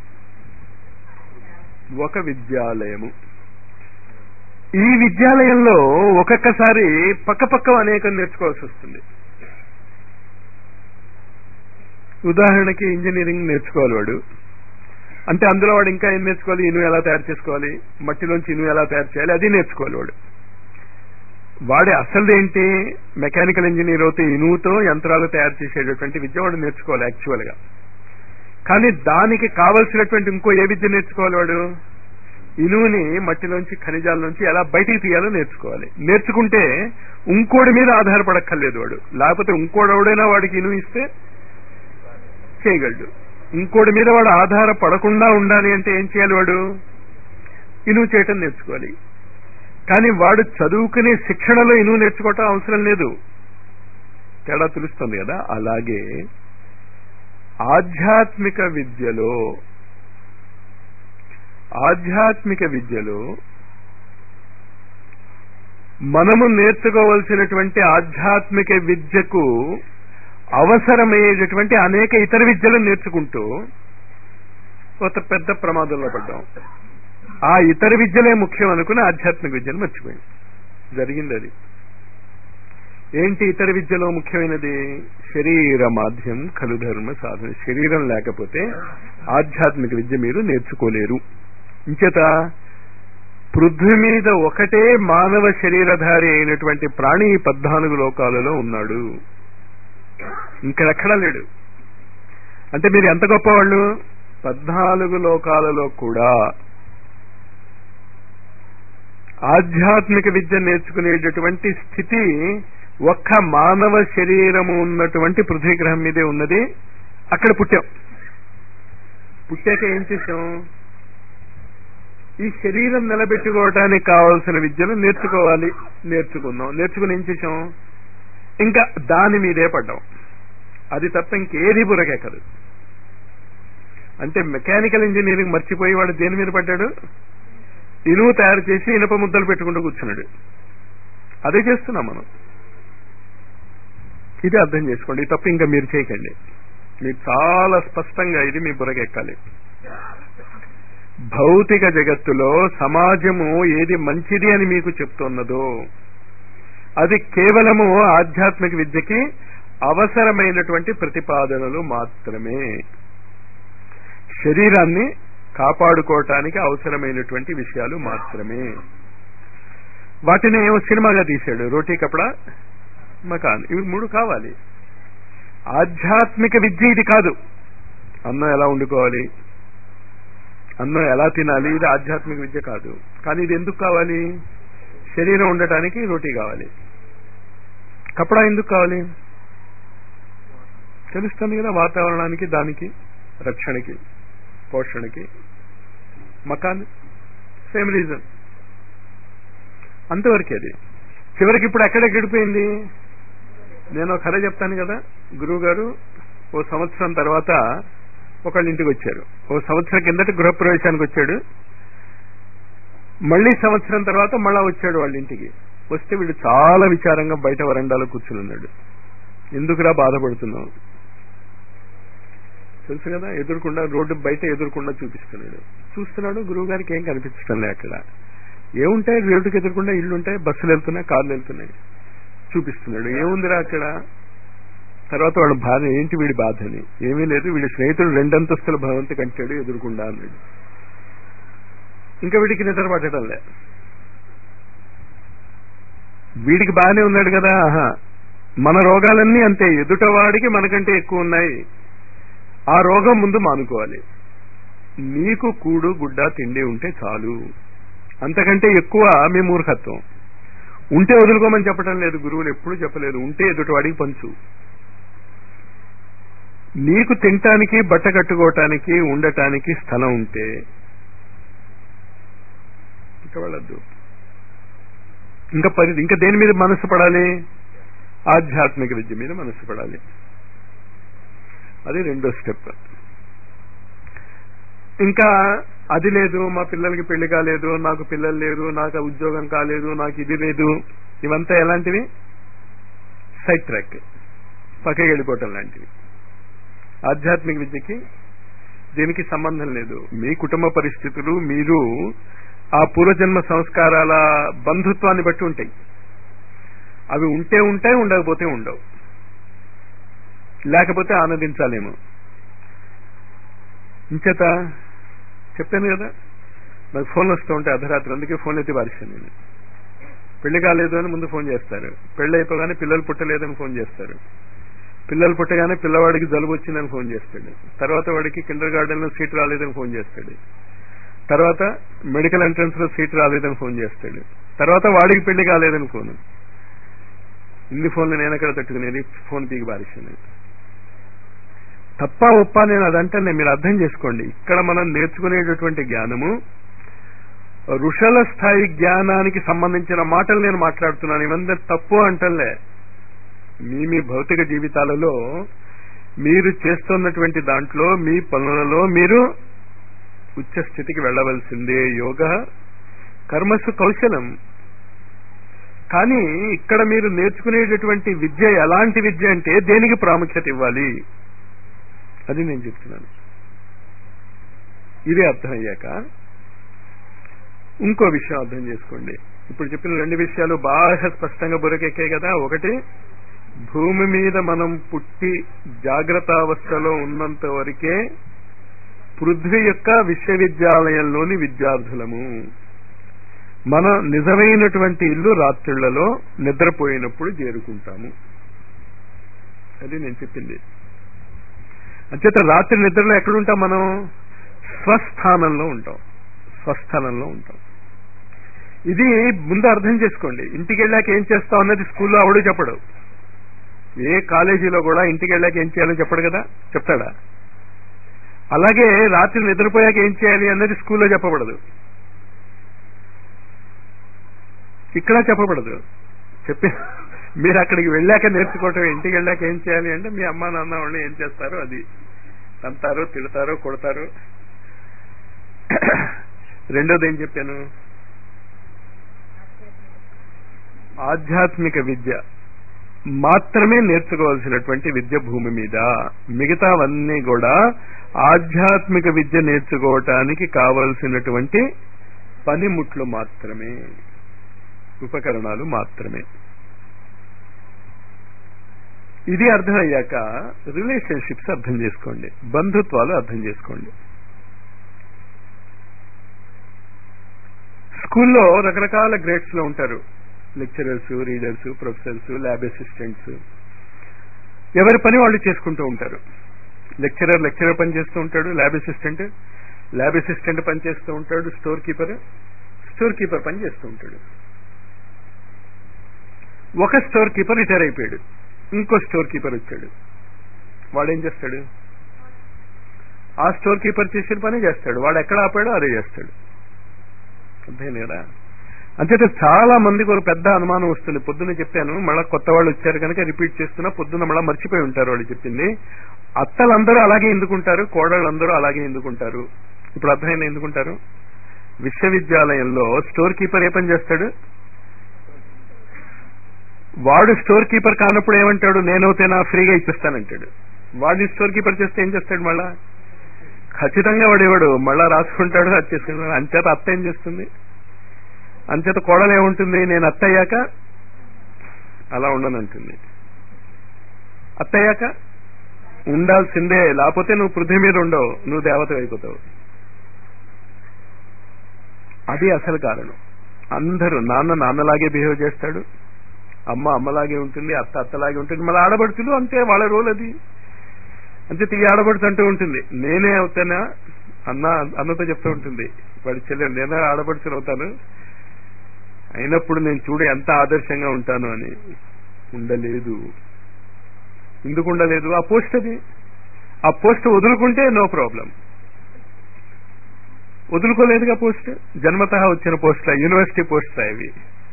ఒక విద్యాలయము. ఈ విద్యాలయంలో ఒక్కొక్కసారి పక్క పక్క అనేకం నేర్చుకోవాల్సి వస్తుంది. ఉదాహరణకి ఇంజనీరింగ్ నేర్చుకోవాలి వాడు, అంటే అందులో వాడు ఇంకా ఏం నేర్చుకోవాలి? ఇనుము ఎలా తయారు చేసుకోవాలి, మట్టిలోంచి ఇనుము ఎలా తయారు చేయాలి, అది నేర్చుకోవాలి వాడు. వాడి అసలు ఏంటి? మెకానికల్ ఇంజనీర్ అయితే ఇనుముతో యంత్రాలు తయారు చేసేటటువంటి విద్య వాడు నేర్చుకోవాలి యాక్చువల్ గా. కానీ దానికి కావలసినటువంటి ఇంకో ఏ విద్య నేర్చుకోవాలి వాడు? ఇనువుని మట్టిలోంచి ఖనిజాల నుంచి ఎలా బయటికి తీయాలో నేర్చుకోవాలి. నేర్చుకుంటే ఇంకోటి మీద ఆధారపడక్కర్లేదు వాడు. లేకపోతే ఇంకోడెవడైనా వాడికి ఇనుము ఇస్తే చేయగలడు. ఇంకోటి మీద వాడు ఆధారపడకుండా ఉండాలి అంటే ఏం చేయాలి? వాడు ఇనువు చేయటం నేర్చుకోవాలి. కానీ వాడు చదువుకునే శిక్షణలో ఇనువు నేర్చుకోవటం అవసరం లేదు. తేడా తెలుస్తుంది కదా. అలాగే ఆధ్యాత్మిక విద్యలో ఆధ్యాత్మిక విద్యలో మనము నేర్చుకోవలసినటువంటి ఆధ్యాత్మిక విద్యకు అవసరమయ్యేటటువంటి అనేక ఇతర విద్యలను నేర్చుకుంటూ ఒక పెద్ద ప్రమాదంలో పడ్డాం. ఆ ఇతర విద్యలే ముఖ్యం అనుకుని ఆధ్యాత్మిక విద్యను మర్చిపోయింది. జరిగింది అది. ఏంటి ఇతర విద్యలో ముఖ్యమైనది? శరీర మాధ్యం ఖలు ధర్మ సాధన. శరీరం లేకపోతే ఆధ్యాత్మిక విద్య మీరు నేర్చుకోలేరు. ఇంచేత పృథ్వీ మీద ఒకటే మానవ శరీరధారి అయినటువంటి ప్రాణి పద్నాలుగు లోకాలలో ఉన్నాడు, ఇంకెక్కడా లేడు. అంటే మీరు ఎంత గొప్పవాళ్ళు? పద్నాలుగు లోకాలలో కూడా ఆధ్యాత్మిక విద్య నేర్చుకునేటటువంటి స్థితి ఒక్క మానవ శరీరము ఉన్నటువంటి పృథ్వీగ్రహం మీదే ఉన్నది. అక్కడ పుట్టాం. పుట్టాక ఏం చేశాం? ఈ శరీరం నిలబెట్టుకోవడానికి కావాల్సిన విద్యను నేర్చుకోవాలి. నేర్చుకున్నాం. నేర్చుకుని ఏం చేశాం? ఇంకా దాని మీదే పడ్డాం. అది తప్ప ఇంకేది బురకెక్కదు. అంటే మెకానికల్ ఇంజనీరింగ్ మర్చిపోయి వాడు దేని మీద పడ్డాడు? ఇనుము తయారు చేసి ఇనుప ముద్దలు పెట్టుకుంటూ కూర్చున్నాడు. అదే చేస్తున్నాం మనం. ఇది అర్థం చేసుకోండి. తప్ప ఇంకా మీరు చేయకండి. మీకు చాలా స్పష్టంగా ఇది మీ బురకెక్కాలి. భౌతిక జగత్తులో సమాజము ఏది మంచిది అని మీకు చెప్తున్నదో అది కేవలము ఆధ్యాత్మిక విద్యకి అవసరమైనటువంటి ప్రతిపాదనలు మాత్రమే. శరీరాన్ని కాపాడుకోవటానికి అవసరమైనటువంటి విషయాలు మాత్రమే. వాటిని ఏమో సినిమాగా తీశాడు. రోటీ కపడా మకాన్, ఇవి మూడు కావాలి. ఆధ్యాత్మిక విద్య ఇది కాదు. అన్నం ఎలా వండుకోవాలి, అన్నం ఎలా తినాలి, ఇది ఆధ్యాత్మిక విద్య కాదు. కానీ ఇది ఎందుకు కావాలి? శరీరం ఉండటానికి రోటీ కావాలి. కపడా ఎందుకు కావాలి? తెలుస్తుంది కదా, వాతావరణానికి, దానికి, రక్షణకి, పోషణకి, మకాన్, సేమ్ రీజన్. అంతవరకే అది. చివరికి ఇప్పుడు ఎక్కడ గడిపోయింది? నేను ఒక కథ చెప్తాను కదా. గురువు గారు ఓ సంవత్సరం తర్వాత ఒకళ్ళ ఇంటికి వచ్చారు. ఓ సంవత్సరం కిందట గృహప్రవేశానికి వచ్చాడు. మళ్ళీ సంవత్సరం తర్వాత మళ్ళా వచ్చాడు వాళ్ళ ఇంటికి. వస్తే వీడు చాలా విచారంగా బయట వరండాలో కూర్చుని ఉన్నాడు. ఎందుకురా బాధపడుతున్నావు? తెలుసు కదా, ఎదురుకుండా రోడ్డు బయట ఎదురుకుండా చూపిస్తున్నాడు. చూస్తున్నాడు, గురువు గారికి ఏం కనిపించడం లే. అక్కడ ఏముంటాయి? రోడ్డుకి ఎదురుకుండా ఇల్లు ఉంటాయి, బస్సులు వెళ్తున్నాయి, కార్లు వెళ్తున్నాయి. చూపిస్తున్నాడు, ఏముందిరా అక్కడ? తర్వాత వాళ్ళ భార్య, ఏంటి వీడి బాధ అని. ఏమీ లేదు, వీడి స్నేహితుడు రెండంతస్తుల భవంతి కంటాడు ఎదురుకుండా అన్నాడు. ఇంకా వీడికి నిద్ర పట్టడం లే. వీడికి బాగానే ఉన్నాడు కదా. ఆహా, మన రోగాలన్నీ అంతే. ఎదుటవాడికి మనకంటే ఎక్కువ ఉన్నాయి. ఆ రోగం ముందు మానుకోవాలి. నీకు కూడు గుడ్డ తిండి ఉంటే చాలు, అంతకంటే ఎక్కువ మీ మూర్ఖత్వం. ఉంటే వదులుకోమని చెప్పడం లేదు, గురువులు ఎప్పుడూ చెప్పలేదు. ఉంటే ఎదుటివాడికి పంచు. నీకు తినటానికి, బట్ట కట్టుకోవటానికి, ఉండటానికి స్థలం ఉంటే ఇంకా వెళ్ళద్దు. ఇంకా పరి ఇంకా దేని మీద మనసు పడాలి? ఆధ్యాత్మిక విద్య మీద మనసు పడాలి. అది రెండో స్టెప్. ఇంకా అది లేదు, మా పిల్లలకి పెళ్లి కాలేదు, నాకు పిల్లలు లేరు, నాకు ఉద్యోగం కాలేదు, నాకు ఇది లేదు, ఇవంతా ఎలాంటివి? సైడ్ ట్రాక్, పక్కకి వెళ్ళిపోవటం లాంటివి. ఆధ్యాత్మిక విద్యకి దీనికి సంబంధం లేదు. మీ కుటుంబ పరిస్థితులు, మీరు ఆ పూర్వజన్మ సంస్కారాల బంధుత్వాన్ని బట్టి ఉంటాయి. అవి ఉంటే ఉంటాయి, ఉండకపోతే ఉండవు. లేకపోతే ఆనందించాలేమో. ఇంచేత చెప్పాను కదా, నాకు ఫోన్లు వస్తూ ఉంటాయి అర్ధరాత్రి. అందుకే ఫోన్ ఎత్తి పారేశాను నేను. పెళ్లి కాలేదు అని ముందు ఫోన్ చేస్తారు, పెళ్లి అయిపోగానే పిల్లలు పుట్టలేదని ఫోన్ చేస్తారు, పిల్లలు పుట్టగానే పిల్లవాడికి జలుబు వచ్చిందని ఫోన్ చేస్తాడు, తర్వాత వాడికి కిండర్ గార్డెన్ లో సీట్ రాలేదని ఫోన్ చేస్తాడు, తర్వాత మెడికల్ ఎంట్రన్స్ లో సీట్ రాలేదని ఫోన్ చేస్తాడు, తర్వాత వాడికి పెళ్లి కాలేదని ఫోన్. ఇన్ని ఫోన్లు నేను ఎక్కడ తట్టుకునేది? ఫోన్ పీకి పారేశాను. తప్ప ఒప్ప నేను అదంటే మీరు అర్థం చేసుకోండి. ఇక్కడ మనం నేర్చుకునేటటువంటి జ్ఞానము ఋషుల స్థాయి జ్ఞానానికి సంబంధించిన మాటలు నేను మాట్లాడుతున్నాను. ఇవంతా తప్పు అంటలే. మీ మీ భౌతిక జీవితాలలో మీరు చేస్తున్నటువంటి దాంట్లో, మీ పనులలో మీరు ఉచ్చ స్థితికి వెళ్ళవలసిందే. యోగ కర్మసు కౌశలం. కానీ ఇక్కడ మీరు నేర్చుకునేటటువంటి విద్య ఎలాంటి విద్య అంటే దేనికి ప్రాముఖ్యత ఇవ్వాలి, అది నేను చెప్తున్నాను. ఇదే అర్థమయ్యాక ఇంకో విషయం అర్థం చేసుకోండి. ఇప్పుడు చెప్పిన రెండు విషయాలు బాగా స్పష్టంగా బురకెక్కాయి కదా. ఒకటి, భూమి మీద మనం పుట్టి జాగ్రత్త అవస్థలో ఉన్నంత వరకే పృథ్వీ యొక్క విశ్వవిద్యాలయంలోని విద్యార్థులము. మన నిజమైనటువంటి ఇల్లు రాత్రిళ్లలో నిద్రపోయినప్పుడు చేరుకుంటాము. అది నేను చెప్పింది. అంచేత రాత్రి నిద్రలో ఎక్కడుంటాం? మనం స్వస్థానంలో ఉంటాం, స్వస్థానంలో ఉంటాం. ఇది ముందు అర్థం చేసుకోండి. ఇంటికి వెళ్ళాక ఏం చేస్తాం అన్నది స్కూల్లో ఆవిడ చెప్పడు. ఏ కాలేజీలో కూడా ఇంటికి వెళ్ళాక ఏం చేయాలో చెప్పడు కదా, చెప్తాడా? అలాగే రాత్రి నిద్రపోయాక ఏం చేయాలి అన్నది స్కూల్లో చెప్పబడదు, ఇక్కడ చెప్పబడదు. చెప్పి మీరు అక్కడికి వెళ్ళాక నేర్చుకోవటం. ఇంటికి వెళ్ళాక ఏం చేయాలి అంటే మీ అమ్మా నాన్న వాళ్ళు ఏం చేస్తారో అది అంటారు, తిడతారో, కొడతారు. రెండోది ఏం చెప్పాను? ఆధ్యాత్మిక విద్య మాత్రమే నేర్చుకోవాల్సినటువంటి విద్య భూమి మీద. మిగతావన్నీ కూడా ఆధ్యాత్మిక విద్య నేర్చుకోవటానికి కావలసినటువంటి పనిముట్లు మాత్రమే, ఉపకరణాలు మాత్రమే. ఇది అర్థమయ్యాక రిలేషన్షిప్స్ అర్థం చేసుకోండి, బంధుత్వాలు అర్థం చేసుకోండి. స్కూల్లో రకరకాల గ్రేడ్స్ లో ఉంటారు. Lecturers, readers, professors, lab assistants. ఎవరి పని వాళ్ళు చేసుకుంటూ ఉంటారు. లెక్చరర్ లెక్చరర్ పని చేస్తూ ఉంటాడు, ల్యాబ్ అసిస్టెంట్ ల్యాబ్ అసిస్టెంట్ పని చేస్తూ ఉంటాడు, స్టోర్ కీపర్ స్టోర్ కీపర్ పని చేస్తూ ఉంటాడు. ఒక స్టోర్ కీపర్ రిటైర్ అయిపోయాడు, ఇంకో స్టోర్ కీపర్ వచ్చాడు. వాడేం చేస్తాడు? ఆ స్టోర్ కీపర్ చేసిన పని చేస్తాడు. వాడు ఎక్కడ ఆపాడో అదే చేస్తాడు. అంతేనే కదా. అంచేత చాలా మందికి ఒక పెద్ద అనుమానం వస్తుంది. పొద్దున్న చెప్పాను, మళ్ళీ కొత్త వాళ్ళు వచ్చారు కనుక రిపీట్ చేస్తున్నా. పొద్దున్న మళ్ళీ మర్చిపోయి ఉంటారు వాళ్ళు చెప్పింది. అత్తలందరూ అలాగే ఎందుకుంటారు, కోడళ్ళందరూ అలాగే ఎందుకుంటారు? ఇప్పుడు అర్థమైంది ఎందుకుంటారు. విశ్వవిద్యాలయంలో స్టోర్ కీపర్ ఏ పని చేస్తాడు? వాడు స్టోర్ కీపర్ కానప్పుడు ఏమంటాడు? నేనవుతేనా ఫ్రీగా ఇచ్చేస్తానంటాడు. వాడిని స్టోర్ కీపర్ చేస్తే ఏం చేస్తాడు? మళ్ళా ఖచ్చితంగా వాడేవాడు మళ్ళా రాసుకుంటాడు, అది చేసుకుంటాడు. అంచేత అత్త ఏం చేస్తుంది? అంచేత కోడలు ఏముంటుంది? నేను అత్త అయ్యాక అలా ఉండనంటుంది. అత్త అయ్యాక ఉండాల్సిందే, లేకపోతే నువ్వు పృథ్వీ మీద ఉండవు, నువ్వు దేవత అయిపోతావు. అది అసలు కారణం. అందరూ నాన్న నాన్నలాగే బిహేవ్ చేస్తాడు, అమ్మ అమ్మలాగే ఉంటుంది, అత్త అత్తలాగే ఉంటుంది. మళ్ళీ ఆడబడుతులు అంతే, వాళ్ళ రోల్ అది. అంతే ఈ ఆడబడుతు అంటూ ఉంటుంది, నేనే అవుతానా అన్న అన్నతో చెప్తూ ఉంటుంది వాడి చెల్లెలు, నేనే ఆడబడుతులు అవుతాను, అయినప్పుడు నేను చూడు ఎంత ఆదర్శంగా ఉంటాను అని. ఉండలేదు. ఎందుకు ఉండలేదు? ఆ పోస్ట్ అది. ఆ పోస్ట్ వదులుకుంటే నో ప్రాబ్లం. వదులుకోలేదుగా పోస్ట్. జన్మతః వచ్చిన పోస్ట్ల, యూనివర్సిటీ పోస్ట్ల ఇవి.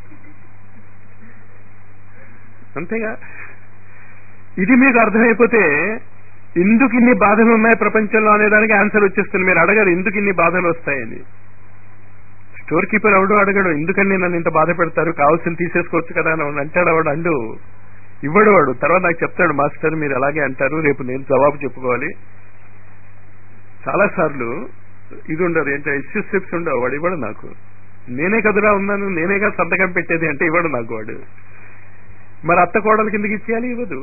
అంతేగా. ఇది మీకు అర్థమైపోతే ఎందుకు ఇన్ని బాధలు ఉన్నాయి ప్రపంచంలో అనేదానికి ఆన్సర్ వచ్చేస్తుంది. మీరు అడగరు ఎందుకు ఇన్ని బాధలు వస్తాయని. స్టోర్ కీపర్ ఎవడు అడగడు ఎందుకని నన్ను ఇంత బాధ పెడతారు, కావాల్సింది తీసేసుకోవచ్చు కదా అని అంటాడు. వాడు అండు ఇవ్వడు. వాడు తర్వాత నాకు చెప్తాడు, మాస్టర్ మీరు అలాగే అంటారు, రేపు నేను జవాబు చెప్పుకోవాలి. చాలా సార్లు ఇది ఉండదు, ఏంటో ఇష్యూ స్లిప్స్ ఉండవు, వాడు ఇవ్వడు నాకు. నేనే కదురా ఉన్నాను, నేనేగా సంతకం పెట్టేది అంటే ఇవ్వడు నాకు వాడు. మరి అత్త కోడల కిందకి ఇచ్చేయాలి, ఇవ్వదు.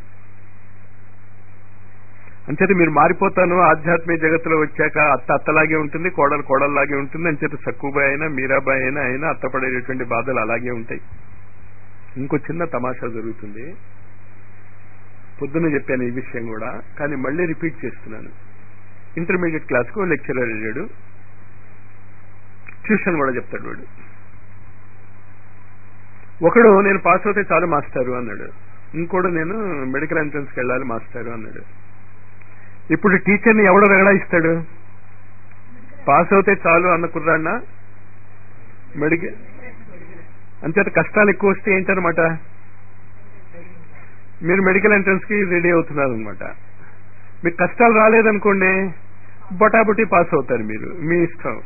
అంచేత మీరు మారిపోతాను ఆధ్యాత్మిక జగత్తులో వచ్చాక అత్త అత్తలాగే ఉంటుంది, కోడలు కోడల్లాగే ఉంటుంది. అంచేత సక్కుబాయి అయినా మీరాబాయి అయినా అయినా అత్తపడేటువంటి బాధలు అలాగే ఉంటాయి. ఇంకో చిన్న తమాషా జరుగుతుంది. పొద్దున్న చెప్పాను ఈ విషయం కూడా, కానీ మళ్ళీ రిపీట్ చేస్తున్నాను. ఇంటర్మీడియట్ క్లాస్కు లెక్చరర్ అయ్యాడు, ట్యూషన్ కూడా చెప్తాడు వాడు. ఒకడు నేను పాస్ అవుతే చాలు మాస్టారు అన్నాడు, ఇంకోడు నేను మెడికల్ ఎంట్రన్స్కి వెళ్ళాలి మాస్టారు అన్నాడు. ఇప్పుడు టీచర్ని ఎవడో వెగడాయిస్తాడు? పాస్ అవుతే చాలు అన్న కుర్రాడినా మెడికల్. అంచేత కష్టాలు ఎక్కువ వస్తే ఏంటనమాట, మీరు మెడికల్ ఎంట్రన్స్ కి రెడీ అవుతున్నారు అనమాట. మీకు కష్టాలు రాలేదనుకోండి, బొటాబొటి పాస్ అవుతారు మీరు, మీ ఇష్టం.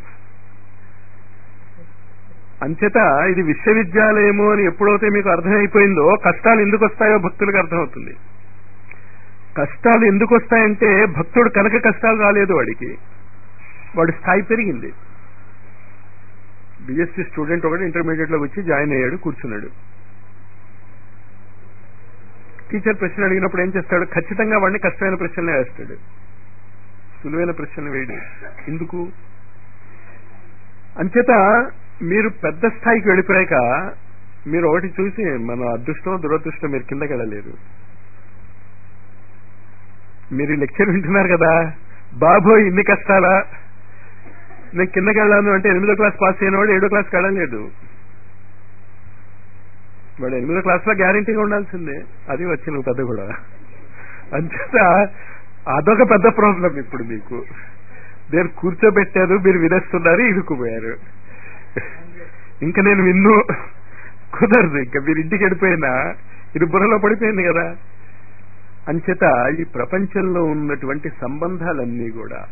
అంచేత ఇది విశ్వవిద్యాలయము అని ఎప్పుడైతే మీకు అర్థమైపోయిందో కష్టాలు ఎందుకు వస్తాయో భక్తులకు అర్థమవుతుంది. కష్టాలు ఎందుకు వస్తాయంటే భక్తుడు కనుక కష్టాలు రాలేదు వాడికి, వాడి స్థాయి పెరిగింది. బిఎస్సీ స్టూడెంట్ ఒకటి ఇంటర్మీడియట్ లోకి వచ్చి జాయిన్ అయ్యాడు, కూర్చున్నాడు. టీచర్ ప్రశ్న అడిగినప్పుడు ఏం చేస్తాడు? ఖచ్చితంగా వాడిని కష్టమైన ప్రశ్నలే వేస్తాడు, సులువైన ప్రశ్నలు వేయడు. ఎందుకు? అంచేత మీరు పెద్ద స్థాయికి వెళ్ళిపోయాక మీరు ఒకటి చూసి, మన అదృష్టం దురదృష్టం, మీరు కిందకి వెళ్ళలేరు. మీరు లెక్చర్ వింటున్నారు కదా, బాబోయ్ ఇన్ని కష్టాలా, నేను కిందకి వెళ్ళాను అంటే ఎనిమిదో క్లాస్ పాస్ అయిన వాడు ఏడో క్లాస్కి వెళ్ళలేదు. వాడు ఎనిమిదో క్లాస్ లో గ్యారంటీగా ఉండాల్సిందే. అది వచ్చిన పెద్ద కూడా. అంచేత అదొక పెద్ద ప్రాబ్లం ఇప్పుడు మీకు. నేను కూర్చోబెట్టారు, మీరు వినేస్తున్నారు, ఇరుక్కుపోయారు. ఇంకా నేను విన్ను కుదరదు, ఇంకా మీరు ఇంటికి వెళ్ళిపోయినా ఇది బుర్రలో పడిపోయింది కదా. అంచేత ఈ ప్రపంచంలో ఉన్నటువంటి సంబంధాలన్నీ కూడా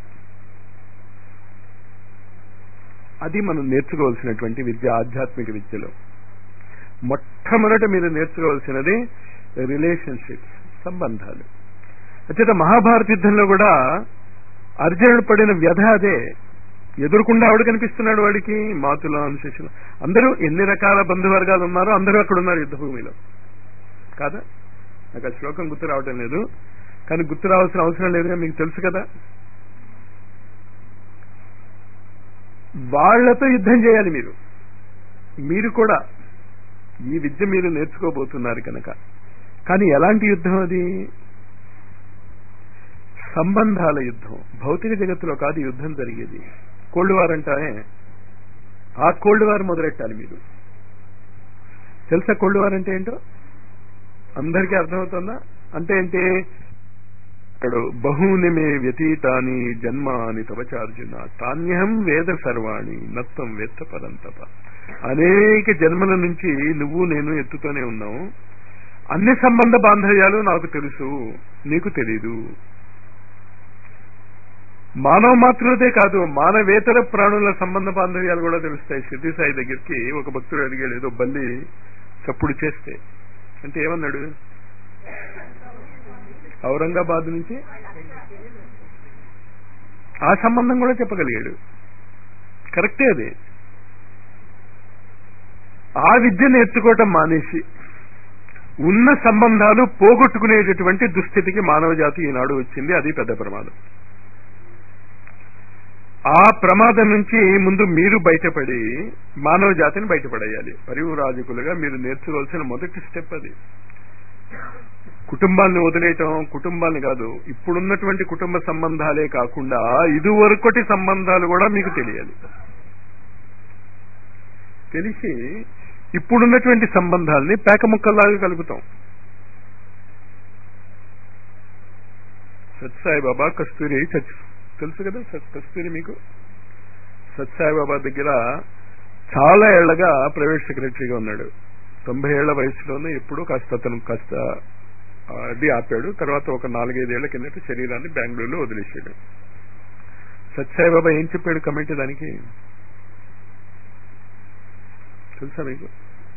అది మనం నేర్చుకోవాల్సినటువంటి విద్య. ఆధ్యాత్మిక విద్యలో మొట్టమొదట మీరు నేర్చుకోవాల్సినది రిలేషన్షిప్స్, సంబంధాలు. అంచేత మహాభారత యుద్ధంలో కూడా అర్జునుడు పడిన వ్యధ అదే. ఎదురుకుండా ఆవిడ కనిపిస్తున్నాడు వాడికి, మాతులు అనుశేషులు అందరూ, ఎన్ని రకాల బంధువర్గాలు ఉన్నారో అందరూ అక్కడ ఉన్నారు యుద్ధ భూమిలో కాదా. నాకు ఆ శ్లోకం గుర్తు రావటం లేదు, కానీ గుర్తు రావాల్సిన అవసరం లేదుగా, మీకు తెలుసు కదా. వాళ్లతో యుద్ధం చేయాలి మీరు. మీరు కూడా ఈ విద్య మీరు నేర్చుకోబోతున్నారు కనుక. కానీ ఎలాంటి యుద్ధం అది? సంబంధాల యుద్ధం. భౌతిక జగత్తులో కాదు యుద్ధం జరిగేది. కోల్డ్ వార్ అంటారే, ఆ కోల్డ్ వార్ మొదలెట్టాలి మీరు. తెలుసా కోల్డ్ వార్ అంటే ఏంటో? అందరికీ అర్థమవుతుందా? అంటే ఏంటి? బహూని మే వ్యతీతాని జన్మాని తవచార్జున తాన్యహం వేద సర్వాణి నత్వం వేత్త పరంతప. అనేక జన్మల నుంచి నువ్వు నేను ఎత్తుతూనే ఉన్నావు. అన్ని సంబంధ బాంధవ్యాలు నాకు తెలుసు, నీకు తెలీదు. మానవ మాత్రులదే కాదు, మానవేతర ప్రాణుల సంబంధ బాంధవ్యాలు కూడా తెలుస్తాయి. సిద్ధి సాయి దగ్గరికి ఒక భక్తుడు అడిగాడు, ఏదో బల్లి చప్పుడు చేస్తే. అంటే ఏమన్నాడు? ఔరంగాబాద్ నుంచి ఆ సంబంధం కూడా చెప్పగలిగాడు. కరెక్టే అది. ఆ విద్య నేర్చుకోవటం మానేసి ఉన్న సంబంధాలు పోగొట్టుకునేటటువంటి దుస్థితికి మానవ జాతి ఈనాడు వచ్చింది. అది పెద్ద ప్రమాదం. ఆ ప్రమాదం నుంచి ముందు మీరు బయటపడి మానవ జాతిని బయటపడేయాలి. పరివ్రాజకులుగా మీరు నేర్చుకోవాల్సిన మొదటి స్టెప్ అది. కుటుంబాన్ని వదిలేయటం, కుటుంబాన్ని కాదు, ఇప్పుడున్నటువంటి కుటుంబ సంబంధాలే కాకుండా ఇదివరకటి సంబంధాలు కూడా మీకు తెలియాలి. తెలిసి ఇప్పుడున్నటువంటి సంబంధాలని పేక ముక్కల్లాగా కలుపుతాం. సత్సాయిబాబా కస్తూరి చర్చ్ తెలుసు కదా, కస్తూరి మీకు. సత్సాయిబాబా దగ్గర చాలా ఏళ్లగా ప్రైవేట్ సెక్రటరీగా ఉన్నాడు. తొంభై ఏళ్ల వయసులోనే ఎప్పుడూ కాస్త అతను కాస్త అది ఆపాడు. తర్వాత ఒక నాలుగైదేళ్ల కిందట శరీరాన్ని బెంగళూరులో వదిలేశాడు. సత్సాయిబాబా ఏం చెప్పాడు కమెంట్ దానికి తెలుసా మీకు?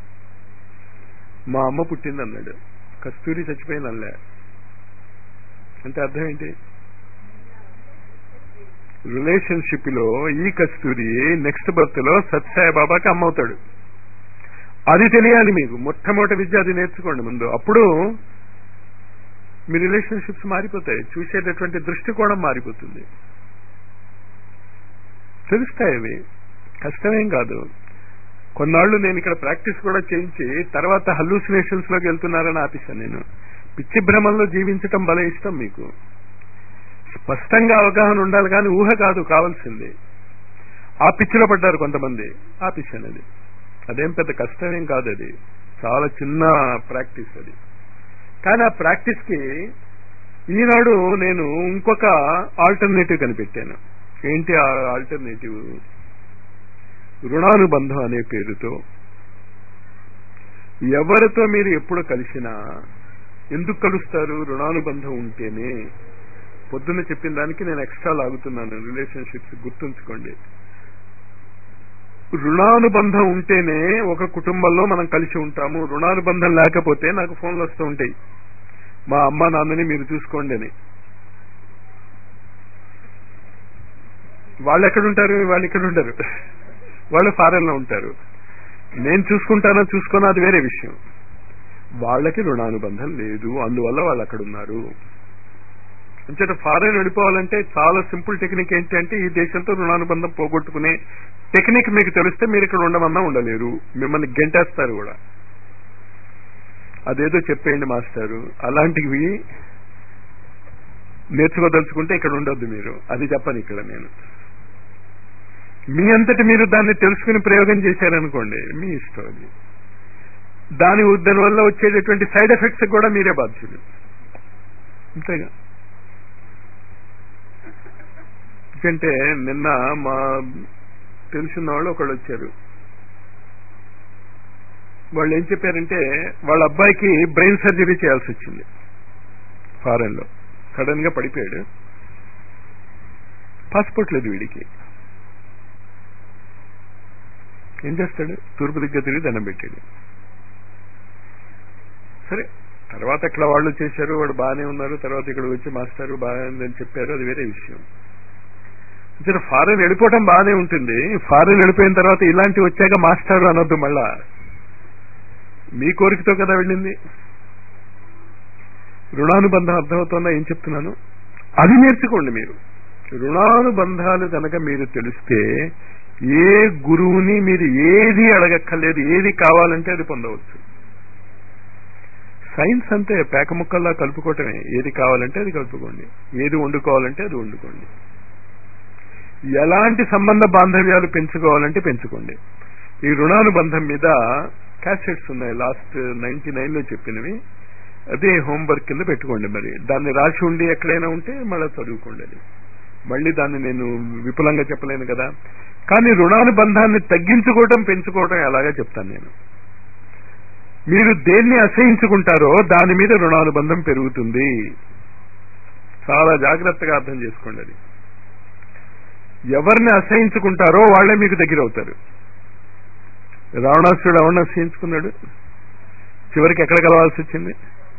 మా అమ్మ పుట్టింది అన్నాడు, కస్తూరి చచ్చిపోయింది అనలే. అంటే అర్థం ఏంటి? రిలేషన్షిప్ లో ఈ కస్తూరి నెక్స్ట్ బర్త్ లో సత్సాయిబాబాకి అమ్మ అవుతాడు. అది తెలియాలి మీకు. మొట్టమొదటి విద్య అది నేర్చుకోండి ముందు. అప్పుడు మీ రిలేషన్షిప్స్ మారిపోతాయి, చూసేటటువంటి దృష్టికోణం మారిపోతుంది, తెలుస్తాయి. అవి కష్టమేం కాదు. కొన్నాళ్లు నేను ఇక్కడ ప్రాక్టీస్ కూడా చేయించి తర్వాత హల్యూసినేషన్స్ లోకి వెళ్తున్నారని ఆపిస్తాను. నేను పిచ్చి భ్రమంలో జీవించటం భలే ఇష్టం మీకు. స్పష్టంగా అవగాహన ఉండాలి కానీ ఊహ కాదు కావాల్సింది. ఆ పిచ్చిలో పడ్డారు కొంతమంది, ఆపిస్తాను. అది అదేం పెద్ద కష్టమేం కాదు, అది చాలా చిన్న ప్రాక్టీస్ అది. కానీ ఆ ప్రాక్టీస్ కి ఈనాడు నేను ఇంకొక ఆల్టర్నేటివ్ కనిపెట్టాను. ఏంటి ఆ ఆల్టర్నేటివ్? రుణానుబంధం అనే పేరుతో ఎవరితో మీరు ఎప్పుడు కలిసినా ఎందుకు కలుస్తారు? రుణానుబంధం ఉంటేనే. పొద్దున్న చెప్పిన దానికి నేను ఎక్స్ట్రా లాగుతున్నాను. రిలేషన్షిప్స్ గుర్తుంచుకోండి. రుణానుబంధం ఉంటేనే ఒక కుటుంబంలో మనం కలిసి ఉంటాము. రుణానుబంధం లేకపోతే నాకు ఫోన్లు వస్తూ ఉంటాయి, మా అమ్మ నాన్నని మీరు చూసుకోండి అని. వాళ్ళు ఎక్కడుంటారు? వాళ్ళు ఇక్కడ ఉంటారు, వాళ్ళు ఫారెన్ లో ఉంటారు. నేను చూసుకుంటానో చూసుకోనో అది వేరే విషయం. వాళ్ళకి రుణానుబంధం లేదు, అందువల్ల వాళ్ళు అక్కడ ఉన్నారు. అంచేత ఫారెన్ వెళ్ళిపోవాలంటే చాలా సింపుల్ టెక్నిక్ ఏంటి అంటే ఈ దేశంతో రుణానుబంధం పోగొట్టుకునే టెక్నిక్ మీకు తెలిస్తే మీరు ఇక్కడ ఉండమన్నా ఉండలేరు, మిమ్మల్ని గెంటేస్తారు కూడా. అదేదో చెప్పేయండి మాస్టారు, అలాంటివి నేర్చుకోదలుచుకుంటే ఇక్కడ ఉండొద్దు మీరు, అది చెప్పను ఇక్కడ నేను. మీ అంతటి మీరు దాన్ని తెలుసుకుని ప్రయోగం చేశారనుకోండి, మీ ఇష్టం అది. దాని దానివల్ల వచ్చేటటువంటి సైడ్ ఎఫెక్ట్స్ కూడా మీరే బాధ్యులు, అంతేగా. ఎందుకంటే నిన్న మా తెలిసిన వాళ్ళు ఒకళ్ళు వచ్చారు. వాళ్ళు ఏం చెప్పారంటే వాళ్ళ అబ్బాయికి బ్రెయిన్ సర్జరీ చేయాల్సి వచ్చింది ఫారెన్ లో. సడన్ గా పడిపోయాడు, పాస్పోర్ట్ లేదు వీడికి. ఏం చేస్తాడు? తూర్పు దిగ్గ తిరిగి దండం పెట్టాడు. సరే, తర్వాత ఇట్లా వాళ్ళు చేశారు, వాడు బాగానే ఉన్నారు. తర్వాత ఇక్కడ వచ్చి మాస్టారు బాగా ఉందని చెప్పారు, అది వేరే విషయం. ఫారెన్ వెళ్ళిపోవటం బాగానే ఉంటుంది. ఫారెన్ వెళ్ళిపోయిన తర్వాత ఇలాంటివి వచ్చాక మాస్టారు అనొద్దు. మళ్ళా మీ కోరికతో కదా వెళ్ళింది. రుణానుబంధం అర్థమవుతుందా ఏం చెప్తున్నాను? అది నేర్చుకోండి మీరు. రుణానుబంధాలు కనుక మీరు తెలిస్తే ఏ గురువుని మీరు ఏది అడగక్కర్లేదు, ఏది కావాలంటే అది పొందవచ్చు. సైన్స్ అంతే, పేక ముక్కల్లా కలుపుకోవటమే. ఏది కావాలంటే అది కలుపుకోండి, ఏది వండుకోవాలంటే అది వండుకోండి, ఎలాంటి సంబంధ బాంధవ్యాలు పెంచుకోవాలంటే పెంచుకోండి. ఈ రుణానుబంధం మీద క్యాసెట్స్ ఉన్నాయి, లాస్ట్ నైన్టీ నైన్ లో చెప్పినవి. అదే హోంవర్క్ కింద పెట్టుకోండి. మరి దాన్ని రాసి ఉండి ఎక్కడైనా ఉంటే మళ్ళీ చదువుకోండి. అది మళ్ళీ దాన్ని నేను విపులంగా చెప్పలేను కదా. కానీ రుణానుబంధాన్ని తగ్గించుకోవటం పెంచుకోవటం ఎలాగా చెప్తాను నేను. మీరు దేన్ని అసహించుకుంటారో దాని మీద రుణానుబంధం పెరుగుతుంది. చాలా జాగ్రత్తగా అర్థం చేసుకోండి. అది ఎవరిని అసహించుకుంటారో వాళ్లే మీకు దగ్గర అవుతారు. రావణాసురుడు ఎవరిని అసహించుకున్నాడు? చివరికి ఎక్కడ కలవాల్సి వచ్చింది?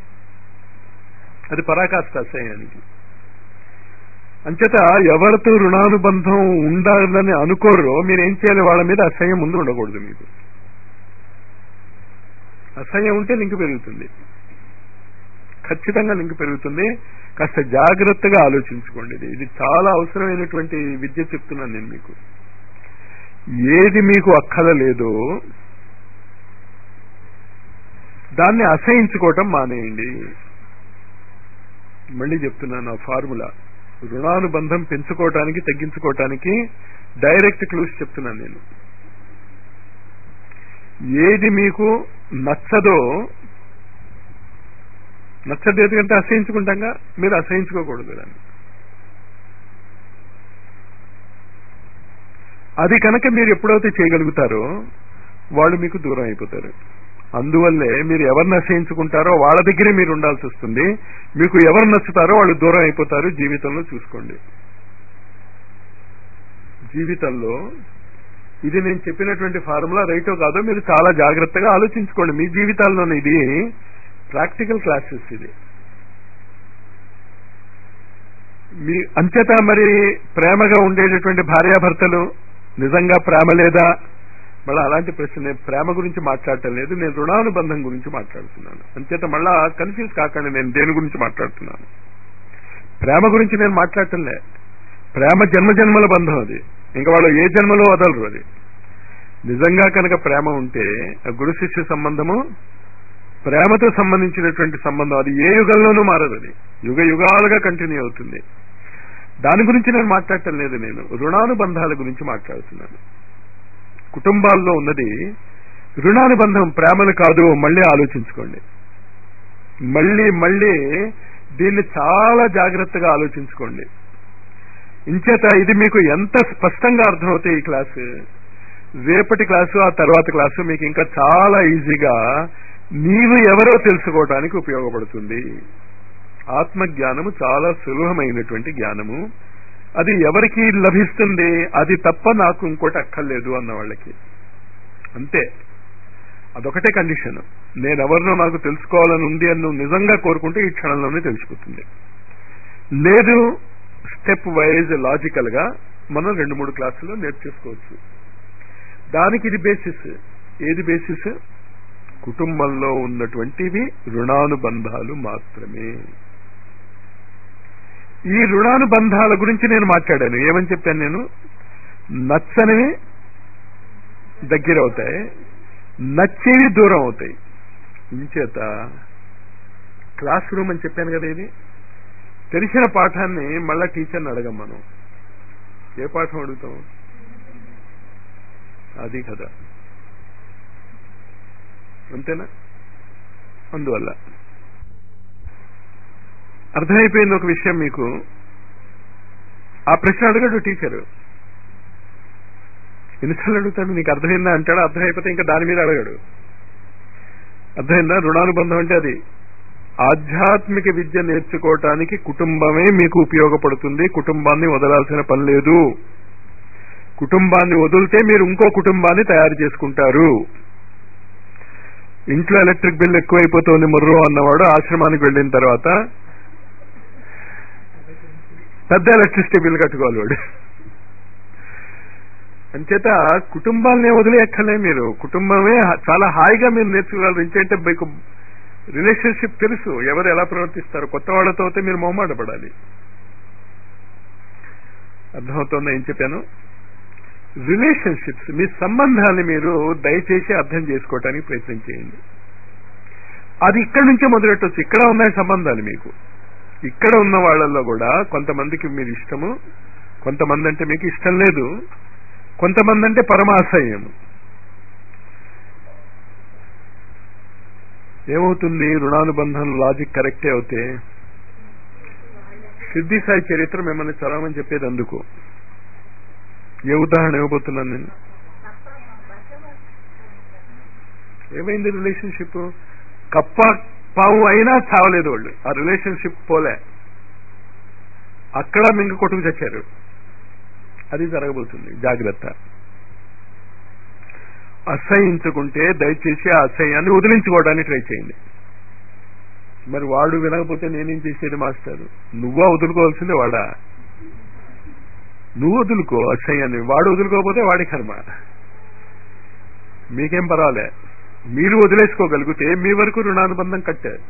అది పరాకాష్ఠ అసహ్యానికి. అంచేత ఎవరితో రుణానుబంధం ఉండాలని అనుకోరో మీరేం చేయాలి? వాళ్ళ మీద అసహ్యం ముందు ఉండకూడదు. మీకు అసహ్యం ఉంటే లింక్ పెరుగుతుంది, ఖచ్చితంగా లింక్ పెరుగుతుంది. కాస్త జాగ్రత్తగా ఆలోచించుకోండి. ఇది ఇది చాలా అవసరమైనటువంటి విద్య చెప్తున్నాను నేను మీకు. ఏది మీకు అక్కరలేదో దాన్ని అసహించుకోవటం మానేయండి. మళ్ళీ చెప్తున్నాను ఆ ఫార్ములా. రుణానుబంధం పెంచుకోవటానికి తగ్గించుకోవటానికి డైరెక్ట్ క్లూస్ చెప్తున్నాను నేను. ఏది మీకు నచ్చదో, నచ్చదు ఎందుకంటే అసహించుకుంటాగా, మీరు అసహించుకోకూడదు దాన్ని. అది కనుక మీరు ఎప్పుడైతే చేయగలుగుతారో వాళ్ళు మీకు దూరం అయిపోతారు. అందువల్లే మీరు ఎవరిని అసహించుకుంటారో వాళ్ళ దగ్గరే మీరు ఉండాల్సి వస్తుంది. మీకు ఎవరు నచ్చుతారో వాళ్ళు దూరం అయిపోతారు. జీవితంలో చూసుకోండి. జీవితంలో ఇది నేను చెప్పినటువంటి ఫార్ములా రైటో కాదో మీరు చాలా జాగ్రత్తగా ఆలోచించుకోండి. మీ జీవితాల్లోనే ఇది ప్రాక్టికల్ క్లాసెస్. ఇది మీ అంచేత మరి ప్రేమగా ఉండేటటువంటి భార్యాభర్తలు నిజంగా ప్రేమ లేదా? మళ్ళీ అలాంటి ప్రశ్న. నేను ప్రేమ గురించి మాట్లాడటం లేదు, నేను రుణానుబంధం గురించి మాట్లాడుతున్నాను. అంచేత మళ్ళా కన్ఫ్యూజ్ కాకండి. నేను దేని గురించి మాట్లాడుతున్నాను? ప్రేమ గురించి నేను మాట్లాడటంలే. ప్రేమ జన్మ జన్మల బంధం. అది ఇంకా వాళ్ళు ఏ జన్మలో వదలరు. అది నిజంగా కనుక ప్రేమ ఉంటే గురు శిష్య సంబంధము ప్రేమతో సంబంధించినటువంటి సంబంధం. అది ఏ యుగంలోనూ మారదు. అది యుగ యుగాలుగా కంటిన్యూ అవుతుంది. దాని గురించి నేను మాట్లాడటం లేదు. నేను రుణానుబంధాల గురించి మాట్లాడుతున్నాను. కుటుంబాల్లో ఉన్నది రుణానుబంధం, ప్రేమలు కాదు. మళ్ళీ ఆలోచించుకోండి. మళ్ళీ మళ్ళీ దీన్ని చాలా జాగ్రత్తగా ఆలోచించుకోండి. ఇంచేత ఇది మీకు ఎంత స్పష్టంగా అర్థమవుతాయి ఈ క్లాసు, రేపటి క్లాసు ఆ తర్వాత క్లాసు మీకు ఇంకా చాలా ఈజీగా నీవు ఎవరో తెలుసుకోవడానికి ఉపయోగపడుతుంది. ఆత్మజ్ఞానము చాలా సులభమైనటువంటి జ్ఞానము. అది ఎవరికి లభిస్తుంది? అది తప్ప నాకు ఇంకోటి అక్కర్లేదు అన్న వాళ్ళకి. అంతే. అదొకటే కండిషన్. నేనెవరినో నాకు తెలుసుకోవాలని ఉంది అని నువ్వు నిజంగా కోరుకుంటే ఈ క్షణంలోనే తెలిసిపోతుంది. లేదు, స్టెప్ వైజ్ లాజికల్ గా మనం రెండు మూడు క్లాసుల్లో నేర్చేసుకోవచ్చు. దానికి ఇది బేసిస్. ఏది బేసిస్? కుటుంబంలో ఉన్నటువంటివి రుణానుబంధాలు మాత్రమే. ఈ రుణానుబంధాల గురించి నేను మాట్లాడాను. ఏమని చెప్పాను నేను? నచ్చనివి దగ్గర అవుతాయి, నచ్చేవి దూరం అవుతాయి. ఇంచేత క్లాస్ రూమ్ అని చెప్పాను కదా. ఇది తెలిసిన పాఠాన్ని మళ్ళా టీచర్ని అడగం మనం. ఏ పాఠం అడుగుతాం? అది కదా. అంతేనా? అందువల్ల అర్థమైపోయింది ఒక విషయం మీకు. ఆ ప్రశ్న అడగడు టీచరు. ఎన్నిసార్లు అడుగుతాడు? నీకు అర్థమైందా అంటాడు. అర్థమైపోతే ఇంకా దాని మీద అడగడు. అర్థమైందా? రుణానుబంధం అంటే అది. ఆధ్యాత్మిక విద్య నేర్చుకోవటానికి కుటుంబమే మీకు ఉపయోగపడుతుంది. కుటుంబాన్ని వదలాల్సిన పని లేదు. కుటుంబాన్ని వదిలితే మీరు ఇంకో కుటుంబాన్ని తయారు చేసుకుంటారు. ఇంట్లో ఎలక్ట్రిక్ బిల్ ఎక్కువైపోతుంది ముర్రో అన్నవాడు ఆశ్రమానికి వెళ్ళిన తర్వాత పెద్ద ఎలక్ట్రిసిటీ బిల్ కట్టుకోవాలి వాడు. అంచేత కుటుంబాలనే వదిలేయక్కర్లే మీరు. కుటుంబమే చాలా హాయిగా మీరు నేర్చుకోగలరు. ఇంకేంటే మీకు రిలేషన్షిప్ తెలుసు, ఎవరు ఎలా ప్రవర్తిస్తారు. కొత్త వాళ్ళతో అయితే మీరు మొహమాట పడాలి. అర్థమవుతుందా ఏం చెప్పాను? రిలేషన్షిప్స్, మీ సంబంధాన్ని మీరు దయచేసి అర్థం చేసుకోవటానికి ప్రయత్నం చేయండి. అది ఇక్కడి నుంచే మొదలెట్టవచ్చు. ఇక్కడ ఉన్నాయి సంబంధాలు మీకు. ఇక్కడ ఉన్న వాళ్ళల్లో కూడా కొంతమందికి మీరు ఇష్టము, కొంతమంది అంటే మీకు ఇష్టం లేదు, కొంతమంది అంటే పరమాశయము. ఏమవుతుంది? రుణానుబంధం లాజిక్ కరెక్టే అవుతే సిద్ధి సాయి చరిత్ర మిమ్మల్ని చదవమని చెప్పేది అందుకు. ఏ ఉదాహరణ ఇవ్వబోతున్నాను నేను? ఏమైంది రిలేషన్షిప్? కప్ప పావు అయినా చావలేదు వాళ్ళు, ఆ రిలేషన్షిప్ పోలే, అక్కడ మింగ కొట్టుకు చచ్చారు. అది జరగబోతుంది, జాగ్రత్త. అసహించుకుంటే దయచేసి ఆ అసహ్యాన్ని వదిలించుకోవడానికి ట్రై చేయండి. మరి వాడు వినకపోతే నేనేం చేసేది మాస్టర్? నువ్వా వదులుకోవాల్సిందే, వాడా? నువ్వు వదులుకో అసహ్యాన్ని, వాడు వదులుకోకపోతే వాడి కర్మ. మీకేం పర్వాలే, మీరు వదిలేసుకోగలిగితే మీ వరకు రుణానుబంధం కట్టారు.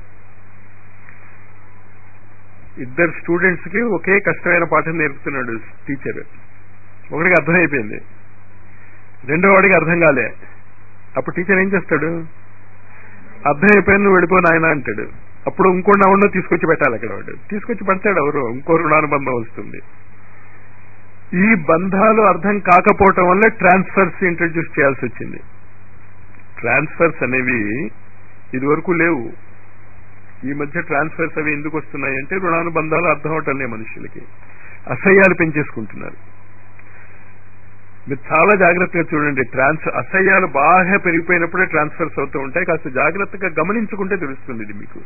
ఇద్దరు స్టూడెంట్స్ కి ఒకే కష్టమైన పాఠం నేర్పుతున్నాడు టీచర్. ఒకటికి అర్థమైపోయింది, రెండో వాడికి అర్థం కాలే. అప్పుడు టీచర్ ఏం చేస్తాడు? అర్థమైపోయింది, నువ్వు వెళ్ళిపో నాయన అంటాడు. అప్పుడు ఇంకో నవ్వునో తీసుకొచ్చి పెట్టాలి అక్కడ. వాడు తీసుకొచ్చి పెడతాడు, ఎవరు? ఇంకో రుణానుబంధం వస్తుంది. ఈ బంధాలు అర్థం కాకపోవటం వల్ల ట్రాన్స్ఫర్స్ ఇంట్రడ్యూస్ చేయాల్సి వచ్చింది. ట్రాన్స్ఫర్స్ అనేవి ఇదివరకు లేవు. ఈ మధ్య ట్రాన్స్ఫర్స్ అవి ఎందుకు వస్తున్నాయి అంటే రుణానుబంధాలు అర్థం అవటం లే మనుషులకి, అసహ్యాలు పెంచేసుకుంటున్నారు. మీరు చాలా జాగ్రత్తగా చూడండి. ట్రాన్స్ అసహ్యాలు బాగా పెరిగిపోయినప్పుడే ట్రాన్స్ఫర్స్ అవుతూ ఉంటాయి. కాస్త జాగ్రత్తగా గమనించుకుంటే తెలుస్తుంది ఇది మీకు.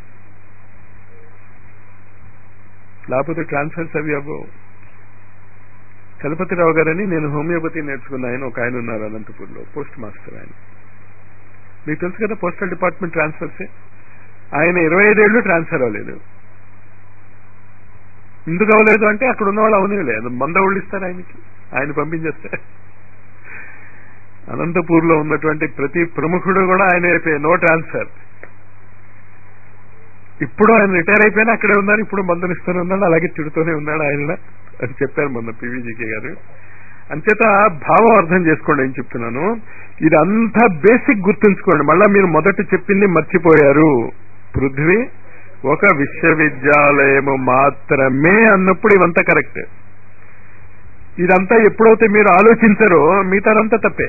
లేకపోతే ట్రాన్స్ఫర్స్ అవి అవ్వవు. చలపతిరావు గారని నేను హోమియోపతి నేర్చుకున్న ఆయన ఒక ఆయన ఉన్నారు అనంతపూర్లో, పోస్ట్ మాస్టర్. ఆయన మీకు తెలుసు కదా, పోస్టల్ డిపార్ట్మెంట్ ట్రాన్స్ఫర్సే. ఆయన ఇరవై ఐదేళ్లు ట్రాన్స్ఫర్ అవ్వలేదు. ఎందుకు అవ్వలేదు అంటే అక్కడ ఉన్న వాళ్ళు అవనే లేదు, మంద వాళ్ళు ఇస్తారు ఆయనకి, ఆయన పంపించేస్తారు. అనంతపూర్లో ఉన్నటువంటి ప్రతి ప్రముఖుడు కూడా ఆయన అయిపోయి నో ట్రాన్స్ఫర్. ఇప్పుడు ఆయన రిటైర్ అయిపోయినా అక్కడే ఉన్నారు, ఇప్పుడు మందనిస్తూనే ఉన్నాడు, అలాగే తిడుతూనే ఉన్నాడు ఆయన అని చెప్పారు మొన్న పీవీజీకే గారు. అంచేత భావం అర్థం చేసుకోండి ఏం చెప్తున్నాను. ఇదంతా బేసిక్ గుర్తుంచుకోండి. మళ్ళా మీరు మొదట చెప్పింది మర్చిపోయారు. పృథ్వీ ఒక విశ్వవిద్యాలయము మాత్రమే అన్నప్పుడు ఇవంతా కరెక్ట్. ఇదంతా ఎప్పుడైతే మీరు ఆలోచించారో మిగతాదంతా తప్పే.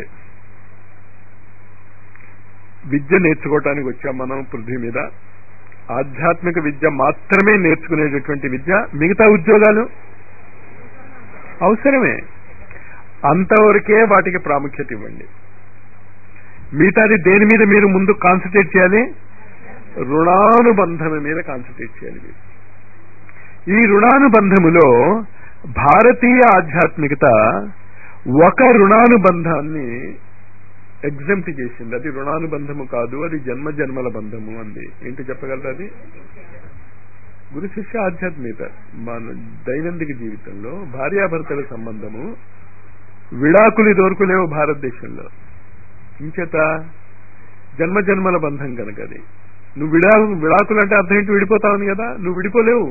విద్య నేర్చుకోవటానికి వచ్చాం మనం పృథ్వీ మీద. ఆధ్యాత్మిక విద్య మాత్రమే నేర్చుకునేటటువంటి విద్య. మిగతా ఉద్యోగాలు అవసరమే, అంతవరకే వాటికి ప్రాముఖ్యత ఇవ్వండి. మిగతాది దేని మీద మీరు ముందు కాన్సన్ట్రేట్ చేయాలి? రుణానుబంధం మీద కాన్సన్ట్రేట్ చేయాలి. ఈ రుణానుబంధములో భారతీయ ఆధ్యాత్మికత ఒక రుణానుబంధాన్ని ఎగ్జెంప్ట్ చేసింది. అది రుణానుబంధము కాదు, అది జన్మ జన్మల బంధము అంది. ఏంటి చెప్పగలరు? అది గురు శిష్య ఆధ్యాత్మికత. మన దైనందిక జీవితంలో భార్యాభర్తల సంబంధము విడాకులు దొరకలేవు భారతదేశంలో. ఇంచేత జన్మ జన్మల బంధం కనుక అది. నువ్వు విడా విడాకులు అంటే అర్థం ఏంటి? విడిపోతావు కదా, నువ్వు విడిపోలేవు.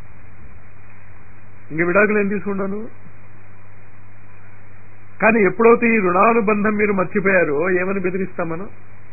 ఇంక విడాకులు ఏం తీసుకున్నాను? కానీ ఎప్పుడైతే ఈ రుణానుబంధం మీరు మర్చిపోయారో ఏమని బెదిరిస్తాం మనం?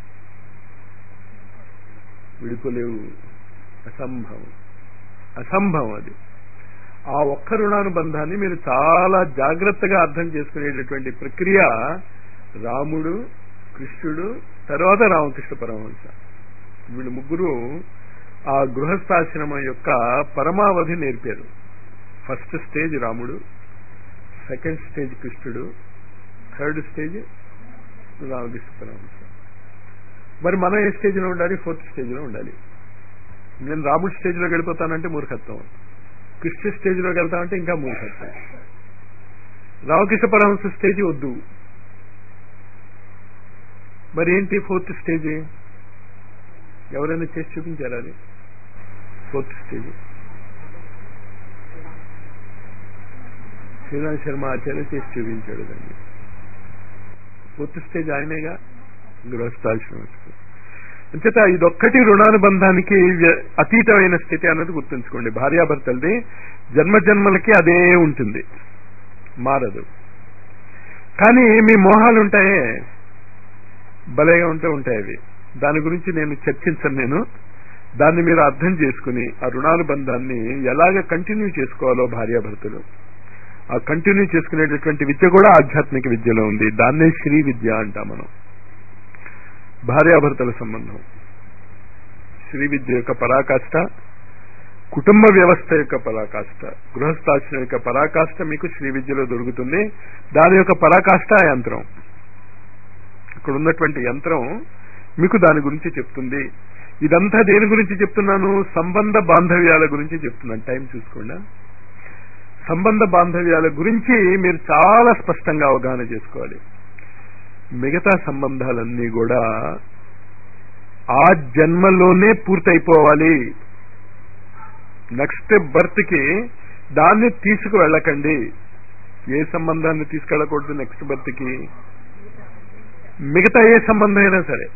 విడిపోలేవు, అసంభవం, అసంభవం. అది ఆ ఒక్క రుణానుబంధాన్ని మీరు చాలా జాగ్రత్తగా అర్థం చేసుకునేటటువంటి ప్రక్రియ రాముడు, కృష్ణుడు, తర్వాత రామకృష్ణ పరమహంస. వీళ్ళు ముగ్గురు ఆ గృహస్థాశ్రమం యొక్క పరమావధి నేర్పారు. ఫస్ట్ స్టేజ్ రాముడు, సెకండ్ స్టేజ్ కృష్ణుడు, థర్డ్ స్టేజ్ రామకృష్ణ పరమహంస. మరి మనం ఏ స్టేజ్లో ఉండాలి? ఫోర్త్ స్టేజ్లో ఉండాలి. నేను రాముడి స్టేజ్లోకి వెళ్ళిపోతానంటే మూర్ఖత్వం, కృష్ణ స్టేజ్లోకి వెళ్తామంటే ఇంకా మూర్ఖత్వం. రామకృష్ణ పరమహంస స్టేజ్ వద్దు. మరి ఏంటి ఫోర్త్ స్టేజ్? ఎవరైనా చేసి చూపించారు అది? ఫోర్త్ స్టేజ్ శ్రీరామ్ శర్మ ఆచార్య చేసి చూపించాడు దాన్ని. ఫోర్త్ స్టేజ్ ఆయనేగా, గృహస్థాశ్రమం. అంచేత ఇదొక్కటి రుణానుబంధానికి అతీతమైన స్థితి అన్నది గుర్తుంచుకోండి. భార్యాభర్తలది జన్మ జన్మలకి అదే ఉంటుంది, మారదు. కానీ మీ మోహాలు ఉంటాయే, భలేగా ఉంటే ఉంటాయి అవి. దాని గురించి నేను చర్చించను. నేను దాన్ని మీరు అర్థం చేసుకుని ఆ రుణానుబంధాన్ని ఎలాగ కంటిన్యూ చేసుకోవాలో భార్యాభర్తలు, ఆ కంటిన్యూ చేసుకునేటటువంటి విద్య కూడా ఆధ్యాత్మిక విద్యలో ఉంది. దాన్నే శ్రీ విద్య అంటాం మనం. భార్యాభర్తల సంబంధం శ్రీ విద్య యొక్క పరాకాష్ట, కుటుంబ వ్యవస్థ యొక్క పరాకాష్ట, గృహస్థాశ్రమం యొక్క పరాకాష్ట మీకు శ్రీ విద్యలో దొరుకుతుంది. దాని యొక్క పరాకాష్ట ఆ యంత్రం. ఇక్కడ ఉన్నటువంటి యంత్రం మీకు దాని గురించి చెప్తుంది. ఇదంతా దేని గురించి చెప్తున్నాను? సంబంధ బాంధవ్యాల గురించి చెప్తున్నాను. టైం చూసుకోండి. సంబంధ బాంధవ్యాల గురించి మీరు చాలా స్పష్టంగా అవగాహన చేసుకోవాలి. మిగతా సంబంధాలన్నీ కూడా ఆ జన్మలోనే పూర్తయిపోవాలి. నెక్స్ట్ బర్త్ కి దాన్ని తీసుకువెళ్ళకండి. ఏ సంబంధాన్ని తీసుకెళ్ళకూడదు నెక్స్ట్ బర్త్ కి? మిగతా ఏ సంబంధం అయినా సరే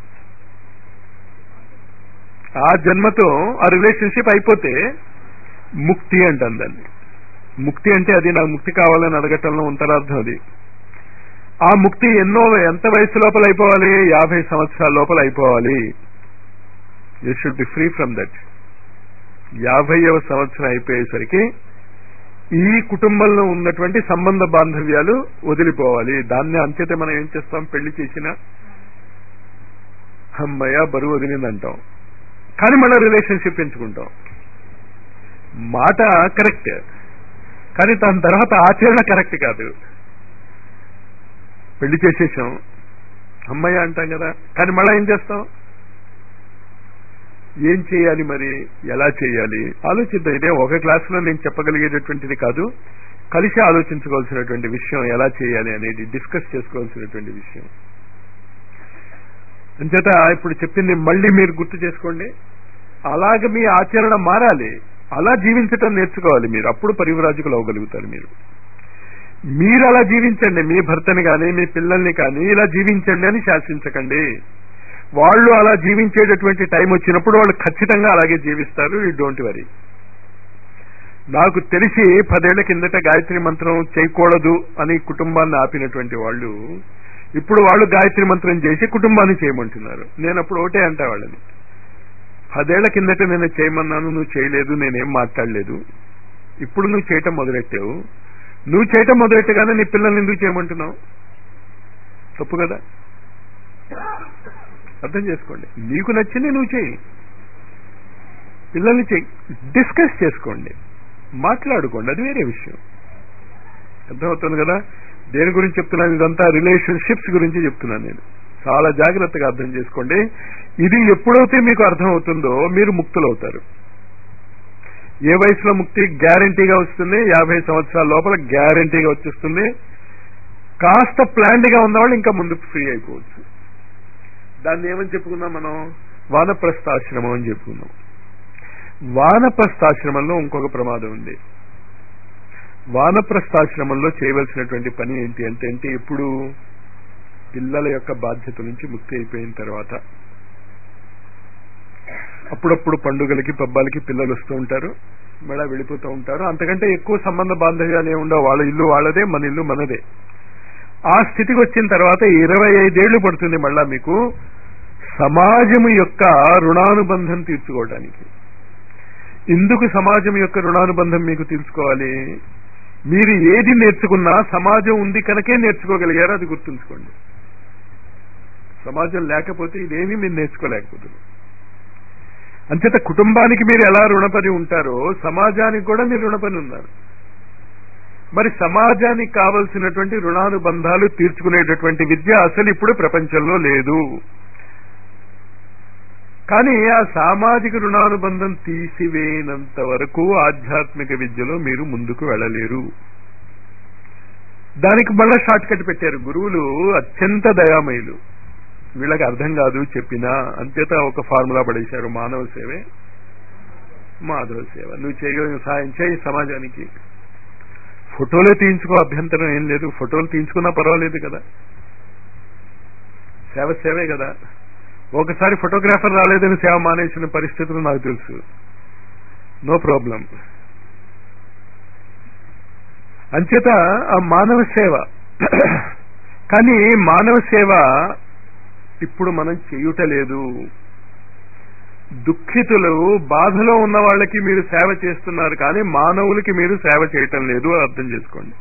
ఆ జన్మతో ఆ రిలేషన్షిప్ అయిపోతే ముక్తి అంటాం దాన్ని. ముక్తి అంటే అది నాకు ముక్తి కావాలని అడగటంలో అంతరార్థం అది. ఆ ముక్తి ఎన్నో ఎంత వయసు లోపల అయిపోవాలి? యాభై సంవత్సరాల లోపల అయిపోవాలి. You should be free from that. యాభైవ సంవత్సరం అయిపోయేసరికి ఈ కుటుంబంలో ఉన్నటువంటి సంబంధ బాంధవ్యాలు వదిలిపోవాలి. దాన్ని అంచేతే మనం ఏం చేస్తాం? పెళ్లి చేసినా అమ్మయ్య బరువు వదిలిందంటాం, కానీ మళ్ళీ రిలేషన్షిప్ పెంచుకుంటాం. మాట కరెక్ట్, కానీ దాని తర్వాత ఆచరణ కరెక్ట్ కాదు. పెళ్లి చేసేసాం అమ్మయ్య అంటాం కదా, కానీ మళ్ళీ ఏం చేస్తాం? ఏం చేయాలి మరి? ఎలా చేయాలి? ఆలోచిద్దాం. ఇదే ఒక క్లాసులో నేను చెప్పగలిగేటటువంటిది కాదు. కలిసి ఆలోచించుకోవాల్సినటువంటి విషయం ఎలా చేయాలి అనేది, డిస్కస్ చేసుకోవాల్సినటువంటి విషయం. అంచేత ఇప్పుడు చెప్పింది మళ్ళీ మీరు గుర్తు చేసుకోండి. అలాగ మీ ఆచరణ మారాలి. అలా జీవించటం నేర్చుకోవాలి మీరు. అప్పుడు పరివ్రాజకులు అవ్వగలుగుతారు మీరు. మీరు అలా జీవించండి. మీ భర్తని కానీ మీ పిల్లల్ని కానీ ఇలా జీవించండి అని శాసించకండి. వాళ్ళు అలా జీవించేటటువంటి టైం వచ్చినప్పుడు వాళ్ళు ఖచ్చితంగా అలాగే జీవిస్తారు. You don't worry. నాకు తెలిసి పదేళ్ల కిందట గాయత్రి మంత్రం చేయకూడదు అని కుటుంబాన్ని ఆపినటువంటి వాళ్ళు ఇప్పుడు వాళ్ళు గాయత్రి మంత్రం చేసి కుటుంబాన్ని చేయమంటున్నారు. నేను అప్పుడు ఒకటే అంటా వాళ్ళని, పదేళ్ల కిందట నేను చేయమన్నాను, నువ్వు చేయలేదు, నేనేం మాట్లాడలేదు. ఇప్పుడు నువ్వు చేయటం మొదలెట్టావు. నువ్వు చేయటం మొదలెట్టగానే నీ పిల్లల్ని ఎందుకు చేయమంటున్నావు? తప్పు కదా. అర్థం చేసుకోండి. నీకు నచ్చింది నువ్వు చేయి, పిల్లల్ని చేయి, డిస్కస్ చేసుకోండి, మాట్లాడుకోండి, అది వేరే విషయం. అర్థమవుతుంది కదా దేని గురించి చెప్తున్నాను? ఇదంతా రిలేషన్షిప్స్ గురించి చెప్తున్నాను నేను. చాలా జాగ్రత్తగా అర్థం చేసుకోండి. ఇది ఎప్పుడైతే మీకు అర్థమవుతుందో మీరు ముక్తులవుతారు. ఏ వయసులో ముక్తి గ్యారంటీగా వస్తుంది? యాభై సంవత్సరాల లోపల గ్యారంటీగా వచ్చేస్తుంది. కాస్త ప్లాన్డ్ గా ఉన్నవాళ్ళు ఇంకా ముందుకు ఫ్రీ అయిపోవచ్చు. దాన్ని ఏమని చెప్పుకున్నాం మనం? వానప్రస్థాశ్రమం అని చెప్పుకున్నాం. వానప్రస్థాశ్రమంలో ఇంకొక ప్రమాదం ఉంది. వానప్రస్థాశ్రమంలో చేయవలసినటువంటి పని ఏంటి అంటే అంటే ఇప్పుడు పిల్లల యొక్క బాధ్యత నుంచి ముక్తి అయిపోయిన తర్వాత అప్పుడప్పుడు పండుగలకి పబ్బాలకి పిల్లలు వస్తూ ఉంటారు, మళ్ళా వెళ్ళిపోతూ ఉంటారు. అంతకంటే ఎక్కువ సంబంధ బాంధవ్యాలు ఏమి ఉండవు. వాళ్ళ ఇల్లు వాళ్ళదే, మన ఇల్లు మనదే. ఆ స్థితికి వచ్చిన తర్వాత ఇరవై ఐదేళ్లు పడుతుంది మళ్ళా మీకు సమాజము యొక్క రుణానుబంధం తీర్చుకోవడానికి. ఇందుకు సమాజం యొక్క రుణానుబంధం మీకు తీర్చుకోవాలి. మీరు ఏది నేర్చుకున్నా సమాజం ఉంది కనుకే నేర్చుకోగలిగారు, అది గుర్తుంచుకోండి. సమాజం లేకపోతే ఇదేమీ మీరు నేర్చుకోలేకపోతున్నారు. అంచేత కుటుంబానికి మీరు ఎలా రుణపడి ఉంటారో సమాజానికి కూడా మీరు రుణపడి ఉన్నారు. మరి సమాజానికి కావలసినటువంటి రుణానుబంధాలు తీర్చుకునేటటువంటి విద్య అసలు ఇప్పుడు ప్రపంచంలో లేదు. కానీ ఆ సామాజిక రుణానుబంధం తీసివేయనంత వరకు ఆధ్యాత్మిక విద్యలో మీరు ముందుకు వెళ్ళలేరు. దానికి మళ్ళా షార్ట్ కట్ పెట్టారు గురువులు. అత్యంత దయామయులు. వీళ్ళకి అర్థం కాదు చెప్పినా, అంచేత ఒక ఫార్ములా పడేశారు. మానవ సేవే మాధవ సేవ. నువ్వు చేయగలిగిన సాయం చేయి సమాజానికి. ఫోటోలే తీయించుకో, అభ్యంతరం ఏం లేదు. ఫోటోలు తీయించుకున్నా పర్వాలేదు కదా, సేవ సేవే కదా. ఒకసారి ఫోటోగ్రాఫర్ రాలేదని సేవ మానేసిన పరిస్థితులు నాకు తెలుసు. No problem. అంచేత ఆ మానవ సేవ. కానీ మానవ సేవ ఇప్పుడు మనం చేయుటలేదు. దుఃఖితులు బాధలో ఉన్న వాళ్ళకి మీరు సేవ చేస్తున్నారు, కానీ మానవులకి మీరు సేవ చేయటం లేదు. అర్థం చేసుకోండి.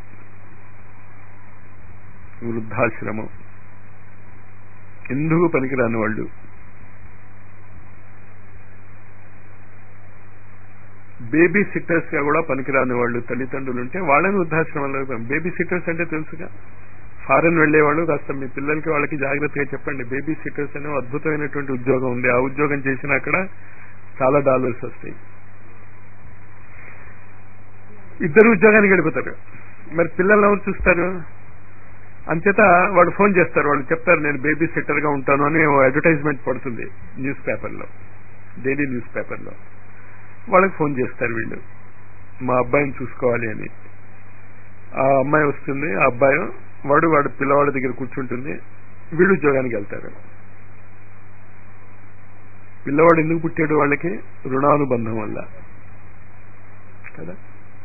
వృద్ధాశ్రమం ఎందుకు పనికిరాని వాళ్ళు, బేబీ సిట్టర్స్ గా కూడా పనికిరాని వాళ్ళు తల్లిదండ్రులు ఉంటే వాళ్ళని వృద్ధాశ్రమంలో, బేబీ సిట్టర్స్ అంటే తెలుసుగా, ఫారెన్ వెళ్లేవాళ్ళు కాస్త మీ పిల్లలకి వాళ్ళకి జాగ్రత్తగా చెప్పండి. బేబీ సిట్టర్స్ అనే అద్భుతమైనటువంటి ఉద్యోగం ఉంది. ఆ ఉద్యోగం చేసినా అక్కడ చాలా డాలర్స్ వస్తాయి. ఇద్దరు ఉద్యోగానికి వెళ్ళిపోతారు. మరి పిల్లలు ఎవరు చూస్తారు? అంచేత వాడు ఫోన్ చేస్తారు, వాళ్ళు చెప్తారు నేను బేబీ సిట్టర్ గా ఉంటాను అని అడ్వర్టైజ్మెంట్ పడుతుంది న్యూస్ పేపర్లో, డైలీ న్యూస్ పేపర్లో. వాళ్ళకి ఫోన్ చేస్తారు వీళ్ళు, మా అబ్బాయిని చూసుకోవాలి అని. ఆ అమ్మాయి వస్తుంది, ఆ అబ్బాయి వాడు వాడు పిల్లవాడి దగ్గర కూర్చుంటుంది, వీళ్ళు ఉద్యోగానికి వెళ్తారు. పిల్లవాడు ఎందుకు పుట్టాడు? వాళ్ళకి రుణానుబంధం వల్ల కదా.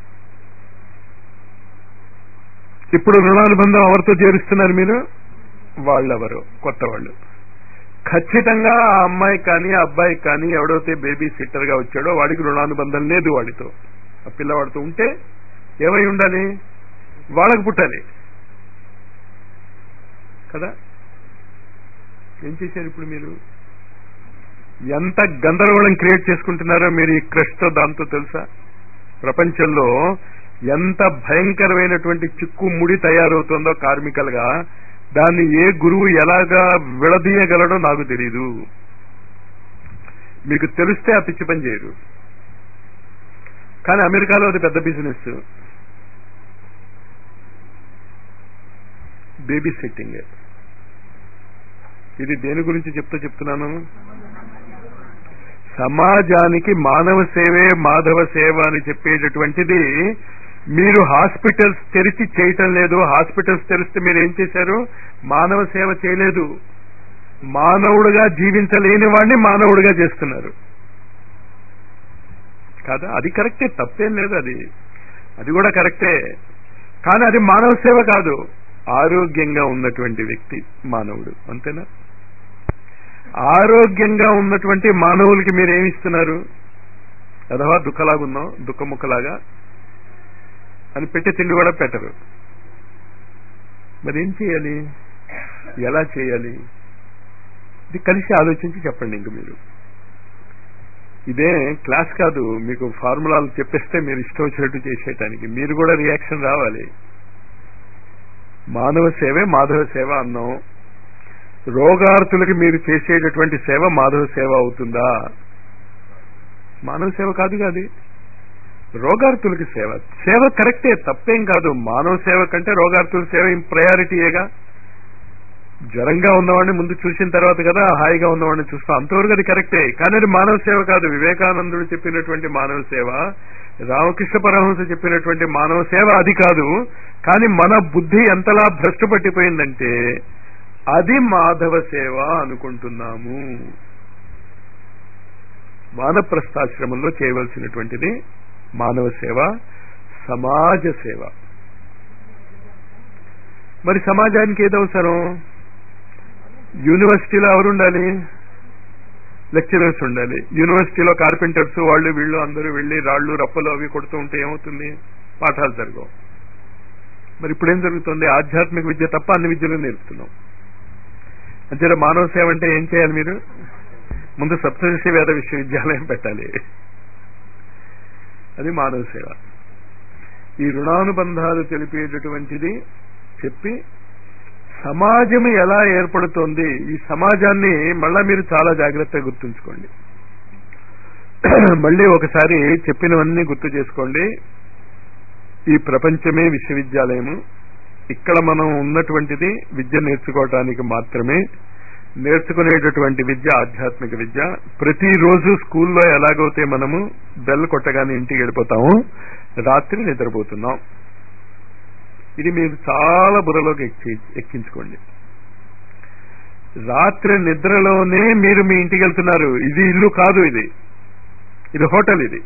ఇప్పుడు రుణానుబంధం ఎవరితో చేరుస్తున్నారు మీరు? వాళ్ళెవరు? కొత్త వాళ్ళు. ఖచ్చితంగా ఆ అమ్మాయి కానీ ఆ అబ్బాయి కానీ ఎవడైతే బేబీ సిట్టర్ గా వచ్చాడో వాడికి రుణానుబంధం లేదు వాడితో. ఆ పిల్లవాడితో ఉంటే ఏమై ఉండాలి? వాళ్ళకు పుట్టాలి కదా. ఏం చేశారు ఇప్పుడు మీరు? ఎంత గందరగోళం క్రియేట్ చేసుకుంటున్నారో మీరు ఈ క్రష్తో దాంతో తెలుసా? ప్రపంచంలో ఎంత భయంకరమైనటువంటి చిక్కు ముడి తయారవుతుందో కార్మికల్ గా, దాన్ని ఏ గురువు ఎలాగా విడదీయగలడో నాకు తెలీదు. మీకు తెలిస్తే ఆ పిచ్చి పని చేయరు. కానీ అమెరికాలో అది పెద్ద బిజినెస్, బేబీ సిట్టింగ్. ఇది దేని గురించి చెప్తూ చెప్తున్నాను? సమాజానికి మానవ సేవే మాధవ సేవ అని చెప్పేటటువంటిది మీరు హాస్పిటల్స్ తెరిచి చేయటం లేదు. హాస్పిటల్స్ తెరిస్తే మీరు ఏం చేశారు? మానవ సేవ చేయలేదు. మానవుడుగా జీవించలేని వాడిని మానవుడిగా చేస్తున్నారు కాదా. అది కరెక్టే, తప్పేం లేదు. అది అది కూడా కరెక్టే. కానీ అది మానవ సేవ కాదు. ఆరోగ్యంగా ఉన్నటువంటి వ్యక్తి మానవుడు, అంతేనా? ఆరోగ్యంగా ఉన్నటువంటి మానవులకి మీరేమిస్తున్నారు? అదవా దుఃఖలాగున్నాం, దుఃఖముక్కలాగా అని పెట్టి తిండి కూడా పెట్టరు. మరి ఏం చేయాలి? ఎలా చేయాలి? ఇది కలిసి ఆలోచించి చెప్పండి. ఇంక మీరు ఇదే క్లాస్ కాదు, మీకు ఫార్ములాలు చెప్పేస్తే మీరు ఇష్టం వచ్చినట్టు చేసేయటానికి. మీరు కూడా రియాక్షన్ రావాలి. మానవ సేవే మాధవ సేవ అన్నాం. రోగార్తులకి మీరు చేసేటటువంటి సేవ మాధవ సేవ అవుతుందా? మానవ సేవ కాదు కాదు, రోగార్తులకి సేవ. సేవ కరెక్టే, తప్పేం కాదు. మానవ సేవ కంటే రోగార్తుల సేవ ప్రయారిటీయేగా. జ్వరంగా ఉన్నవాడిని ముందు చూసిన తర్వాత కదా హాయిగా ఉన్నవాడిని చూస్తాం, అంతవరకు అది కరెక్టే. కానీ అది మానవ సేవ కాదు. వివేకానందుడు చెప్పినటువంటి మానవ సేవ, రామకృష్ణ పరమహంస చెప్పినటువంటి మానవ సేవ అది కాదు. కానీ మన బుద్ధి ఎంతలా భ్రష్టు పట్టిపోయిందంటే అది మాధవ సేవ అనుకుంటున్నాము. వానప్రస్థాశ్రమంలో చేయవలసినటువంటిది మానవ సేవ, సమాజ సేవ. మరి సమాజానికి ఏది అవసరం? యూనివర్సిటీలో ఎవరు ఉండాలి? లెక్చరర్స్ ఉండాలి. యూనివర్సిటీలో కార్పెంటర్స్ వాళ్ళు వీళ్ళు అందరూ వెళ్లి రాళ్లు రప్పలు అవి కొడుతూ ఉంటే ఏమవుతుంది? పాఠాలు జరగవు. మరి ఇప్పుడేం జరుగుతుంది? ఆధ్యాత్మిక విద్య తప్ప అన్ని విద్యలు నేర్పుతున్నాం. అంటే మానవ సేవ అంటే ఏం చేయాలి? మీరు ముందు సప్తర్షి వేద విశ్వవిద్యాలయం పెట్టాలి. అది మానవ సేవ. ఈ రుణానుబంధాలు తెలిపేటటువంటిది చెప్పి సమాజం ఎలా ఏర్పడుతోంది, ఈ సమాజాన్ని మళ్ళా మీరు చాలా జాగ్రత్తగా గుర్తుంచుకోండి. మళ్ళీ ఒకసారి చెప్పినవన్నీ గుర్తు చేసుకోండి. ఈ ప్రపంచమే విశ్వవిద్యాలయము. ఇక్కడ మనం ఉన్నటువంటిది విద్య నేర్చుకోవటానికి మాత్రమే. నేర్చుకునేటటువంటి విద్య ఆధ్యాత్మిక విద్య. ప్రతిరోజు స్కూల్లో ఎలాగైతే మనము బెల్ కొట్టగానే ఇంటికి వెళ్ళిపోతాము, రాత్రి నిద్రపోతున్నాం. ఇది మీరు చాలా బుర్రలోకి ఎక్కి ఎక్కించుకోండి. రాత్రి నిద్రలోనే మీరు మీ ఇంటికి వెళ్తున్నారు. ఇది ఇల్లు కాదు, ఇది ఇది హోటల్. ఇది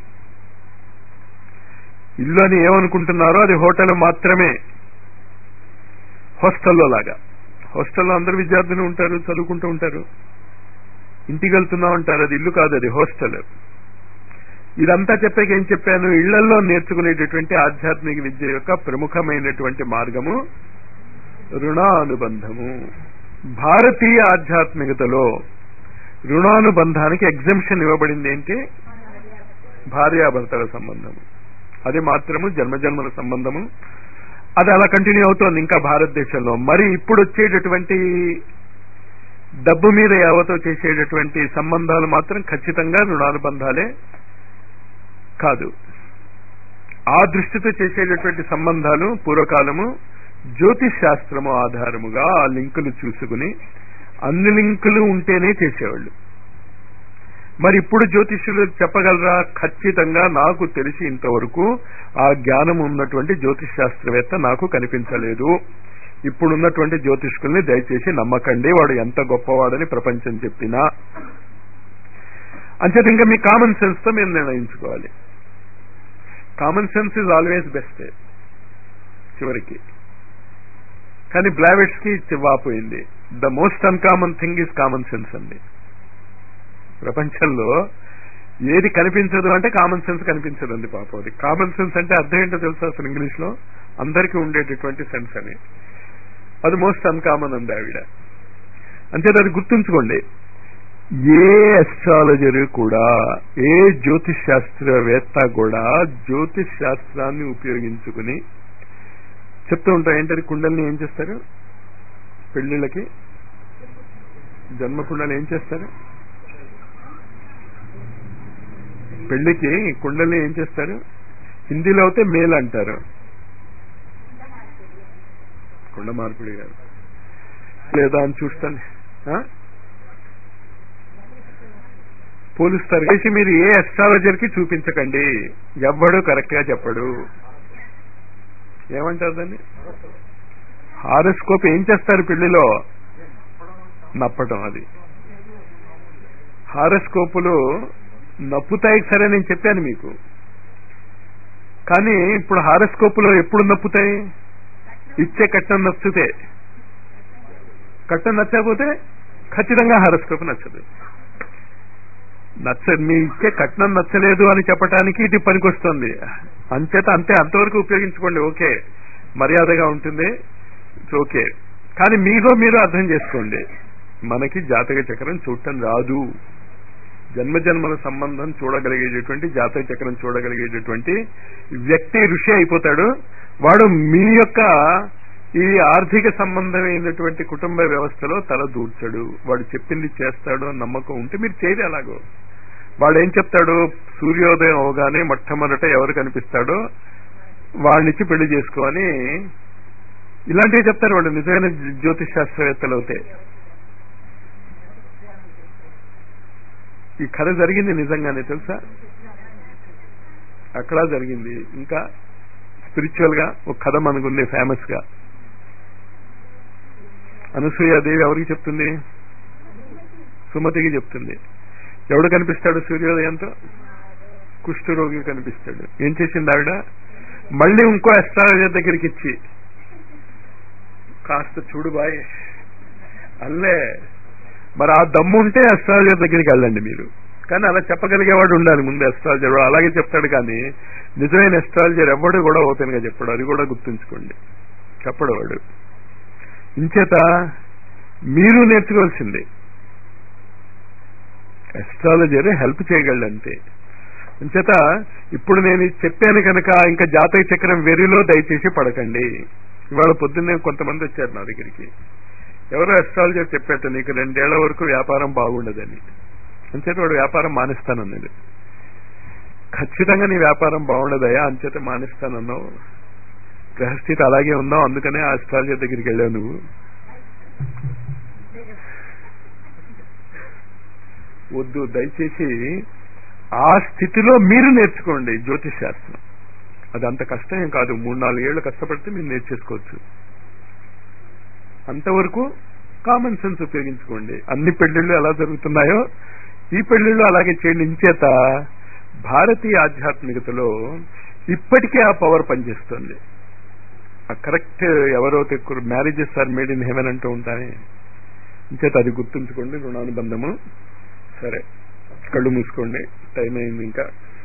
ఇల్లు అని ఏమనుకుంటున్నారో అది హోటల్ మాత్రమే. హాస్టల్లో లాగా. హాస్టల్లో అందరు విద్యార్థులు ఉంటారు, చదువుకుంటూ ఉంటారు. ఇంటికి వెళ్తున్నాం అంటారు, అది ఇల్లు కాదు, అది హాస్టల్. ఇదంతా చెప్పాక ఏం చెప్పాను? ఇళ్లలో నేర్చుకునేటటువంటి ఆధ్యాత్మిక విద్య యొక్క ప్రముఖమైనటువంటి మార్గము రుణానుబంధము. భారతీయ ఆధ్యాత్మికతలో రుణానుబంధానికి ఎగ్జంప్షన్ ఇవ్వబడింది ఏంటి? భార్యాభర్తల సంబంధము, అది మాత్రము జన్మజన్మల సంబంధము. అది అలా కంటిన్యూ అవుతోంది ఇంకా భారతదేశంలో. మరి ఇప్పుడు వచ్చేటటువంటి డబ్బు మీద యావతో చేసేటటువంటి సంబంధాలు మాత్రం ఖచ్చితంగా రుణానుబంధాలే కాదు. ఆ దృష్టితో చేసేటటువంటి సంబంధాలు పూర్వకాలము జ్యోతిష్ శాస్త్రము ఆధారముగా ఆ లింకులు చూసుకుని అన్ని లింకులు ఉంటేనే చేసేవాళ్ళు. మరి ఇప్పుడు జ్యోతిష్యులు చెప్పగలరా? ఖచ్చితంగా నాకు తెలిసి ఇంతవరకు ఆ జ్ఞానం ఉన్నటువంటి జ్యోతిష్ శాస్త్రవేత్త నాకు కనిపించలేదు. ఇప్పుడున్నటువంటి జ్యోతిష్కుల్ని దయచేసి నమ్మకండి, వాడు ఎంత గొప్పవాడని ప్రపంచం చెప్పినా. అంచేత ఇంకా మీ కామన్ సెన్స్ తో మీరు నిర్ణయించుకోవాలి. Common sense is always best చివరికి. కానీ బ్లావెట్స్ కి వాపోయింది, the most uncommon thing is common sense అండి. ప్రపంచంలో ఏది కనిపించదు అంటే కామన్ సెన్స్ కనిపించదు అండి పాపం. అది కామన్ సెన్స్ అంటే అర్థం ఏంటో తెలుసా అసలు ఇంగ్లీష్ లో? అందరికీ ఉండేటటువంటి సెన్స్ అని. అది మోస్ట్ అన్కామన్ అంది ఆవిడ. అంతే, అది గుర్తుంచుకోండి. ఏ అస్ట్రాలజర్ కూడా, ఏ జ్యోతిష్ శాస్త్రవేత్త కూడా జ్యోతిష్ శాస్త్రాన్ని ఉపయోగించుకుని చెప్తూ ఉంటారు. ఏంటది? కుండల్ని ఏం చేస్తారు? పెళ్లిళ్ళకి జన్మ కుండలు ఏం చేస్తారు? పెళ్లికి కుండల్ని ఏం చేస్తారు? హిందీలో అయితే మేల్ అంటారు, కుండ మార్పిడి గారు లేదా అని చూస్తాను పోలుస్తారు. చేసి మీరు ఏ అస్ట్రాలజర్ కి చూపించకండి, ఎవ్వడు కరెక్ట్ గా చెప్పడు. ఏమంటారు దాన్ని? హారోస్కోప్ ఏం చేస్తారు పెళ్లిలో? నప్పటం. అది హారోస్కోపులు నప్పుతాయి సరే, నేను చెప్పాను మీకు. కానీ ఇప్పుడు హారోస్కోపులో ఎప్పుడు నప్పుతాయి? ఇచ్చే కట్నం నచ్చితే. కట్నం నచ్చకపోతే ఖచ్చితంగా హారోస్కోప్ నచ్చదు. నచ్చ మీ ఇచ్చే కట్నం నచ్చలేదు అని చెప్పడానికి ఇది పనికొస్తుంది. అంచేత అంతే, అంతవరకు ఉపయోగించుకోండి. ఓకే, మర్యాదగా ఉంటుంది, ఓకే. కానీ మీగో మీరు అర్థం చేసుకోండి, మనకి జాతక చక్రం చూడటం రాదు. జన్మజన్మల సంబంధం చూడగలిగేటటువంటి, జాతక చక్రం చూడగలిగేటటువంటి వ్యక్తి ఋషి అయిపోతాడు. వాడు మీ యొక్క ఈ ఆర్థిక సంబంధమైనటువంటి కుటుంబ వ్యవస్థలో తల దూర్చడు. వాడు చెప్పింది చేస్తాడు అని నమ్మకం ఉంటే మీరు చేయరు. అలాగో వాడు ఏం చెప్తాడు? సూర్యోదయం అవగానే మొట్టమొదట ఎవరు కనిపిస్తాడో వాడినిచ్చి పెళ్లి చేసుకోని ఇలాంటివి చెప్తారు వాళ్ళు. నిజమైన జ్యోతిష్ శాస్త్రవేత్తలు అవుతే. ఈ కథ జరిగింది నిజంగానే తెలుసా? అక్కడ జరిగింది. ఇంకా స్పిరిచువల్ గా ఒక కథ మనకుంది ఫేమస్ గా. అనసూయాదేవి ఎవరికి చెప్తుంది? సుమతికి చెప్తుంది. ఎవడు కనిపిస్తాడు సూర్యోదయంతో? కుష్ఠరోగి కనిపిస్తాడు. ఏం చేసింది ఆవిడ? మళ్ళీ ఇంకో అస్ట్రాలజర్ దగ్గరికి ఇచ్చి, కాస్త చూడు బాయ్ అల్లే. మరి ఆ దమ్ము ఉంటే అస్ట్రాలజర్ దగ్గరికి వెళ్ళండి మీరు. కానీ అలా చెప్పగలిగేవాడు ఉండాలి ముందు అస్ట్రాలజర్. అలాగే చెప్తాడు, కానీ నిజమైన అస్ట్రాలజర్ ఎవడు కూడా ఓపెన్ గా చెప్పాడు. అది కూడా గుర్తుంచుకోండి, చెప్పడు వాడు. ఇంచేత మీరు నేర్చుకోవాల్సింది అస్ట్రాలజర్ హెల్ప్ చేయగలంతే. ఇంచేత ఇప్పుడు నేను చెప్పాను కనుక ఇంకా జాతక చక్రం వెరిలో దయచేసి పడకండి. ఇవాళ పొద్దున్నే కొంతమంది వచ్చారు నా దగ్గరికి. ఎవరో అస్ట్రాలజర్ చెప్పాట, నీకు రెండేళ్ల వరకు వ్యాపారం బాగుండదని. అంచేత వాడు వ్యాపారం మానేస్తానన్నాడు. ఖచ్చితంగా నీ వ్యాపారం బాగుండదయా, అంచేత మానేస్తానన్నావు. గ్రహస్థితి అలాగే ఉన్నావు, అందుకనే ఆ అస్ట్రాలజర్ దగ్గరికి వెళ్ళావు నువ్వు. వద్దు, దయచేసి ఆ స్థితిలో మీరు నేర్చుకోండి జ్యోతిష్ శాస్త్రం. అది అంత కష్టం కాదు. మూడు నాలుగేళ్లు కష్టపడితే మీరు నేర్చేసుకోవచ్చు. అంతవరకు కామన్ సెన్స్ ఉపయోగించుకోండి. అన్ని పెళ్లిళ్ళు ఎలా జరుగుతున్నాయో ఈ పెళ్లిళ్ళు అలాగే చేయండి. ఇంచేత భారతీయ ఆధ్యాత్మికతలో ఇప్పటికే ఆ పవర్ పనిచేస్తుంది. ఆ కరెక్ట్ ఎవరో marriages are made in heaven అంటూ ఉంటాయి. ఇంచేత అది గుర్తుంచుకోండి. రుణానుబంధము. సరే, కళ్ళు మూసుకోండి, టైం అయింది. ఇంకా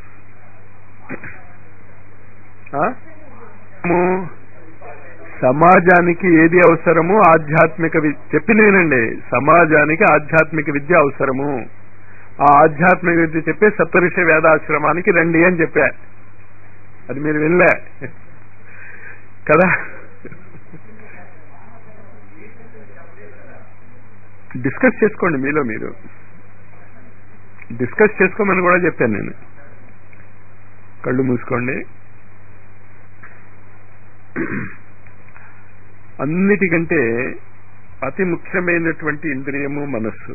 సమాజానికి ఏది అవసరము? ఆధ్యాత్మిక విద్య. చెప్పింది వినండి, సమాజానికి ఆధ్యాత్మిక విద్య అవసరము. ఆ ఆధ్యాత్మిక విద్య చెప్పే సప్తఋషి వేదాశ్రమానికి రండి అని చెప్పా. అది మీరు వినలే కదా. డిస్కస్ చేసుకోండి మీలో మీరు, డిస్కస్ చేసుకోమని కూడా చెప్పాను నేను. కళ్ళు మూసుకోండి. అన్నిటికంటే అతి ముఖ్యమైనటువంటి ఇంద్రియము మనస్సు.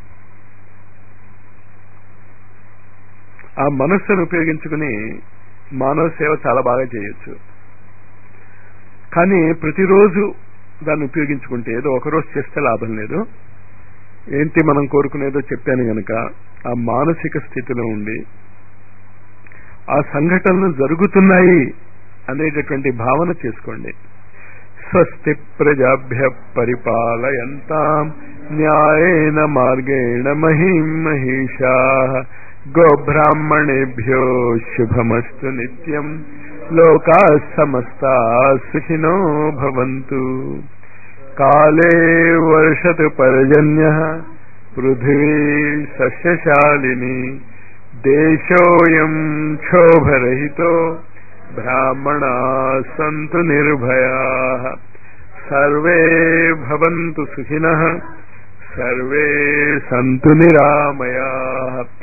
ఆ మనస్సును ఉపయోగించుకుని మానవ సేవ చాలా బాగా చేయొచ్చు. కానీ ప్రతిరోజు దాన్ని ఉపయోగించుకుంటే ఏదో ఒకరోజు చేస్తే లాభం లేదు. ఏంటి మనం కోరుకునేదో చెప్పాను గనక ఆ మానసిక స్థితిలో ఉండి ఆ సంఘటనలు జరుగుతున్నాయి అనేటటువంటి భావన చేసుకోండి. స్వస్తి ప్రజాభ్య పరిపాలయంతాం న్యాయేన మార్గేణ మహిం మహిషాః గోబ్రాహ్మణేభ్యో శుభమస్తు నిత్యం లోకాః సమస్తాః సుఖినో భవంతు. కాలే వర్షతు పర్జన్యః పృథివీ సస్యశాలినీ దేశోయం క్షోభరహితో బ్రాహ్మణాః సంతు నిర్భయాః సర్వే భవంతు సుఖినః సర్వే సంతు నిరామయాః.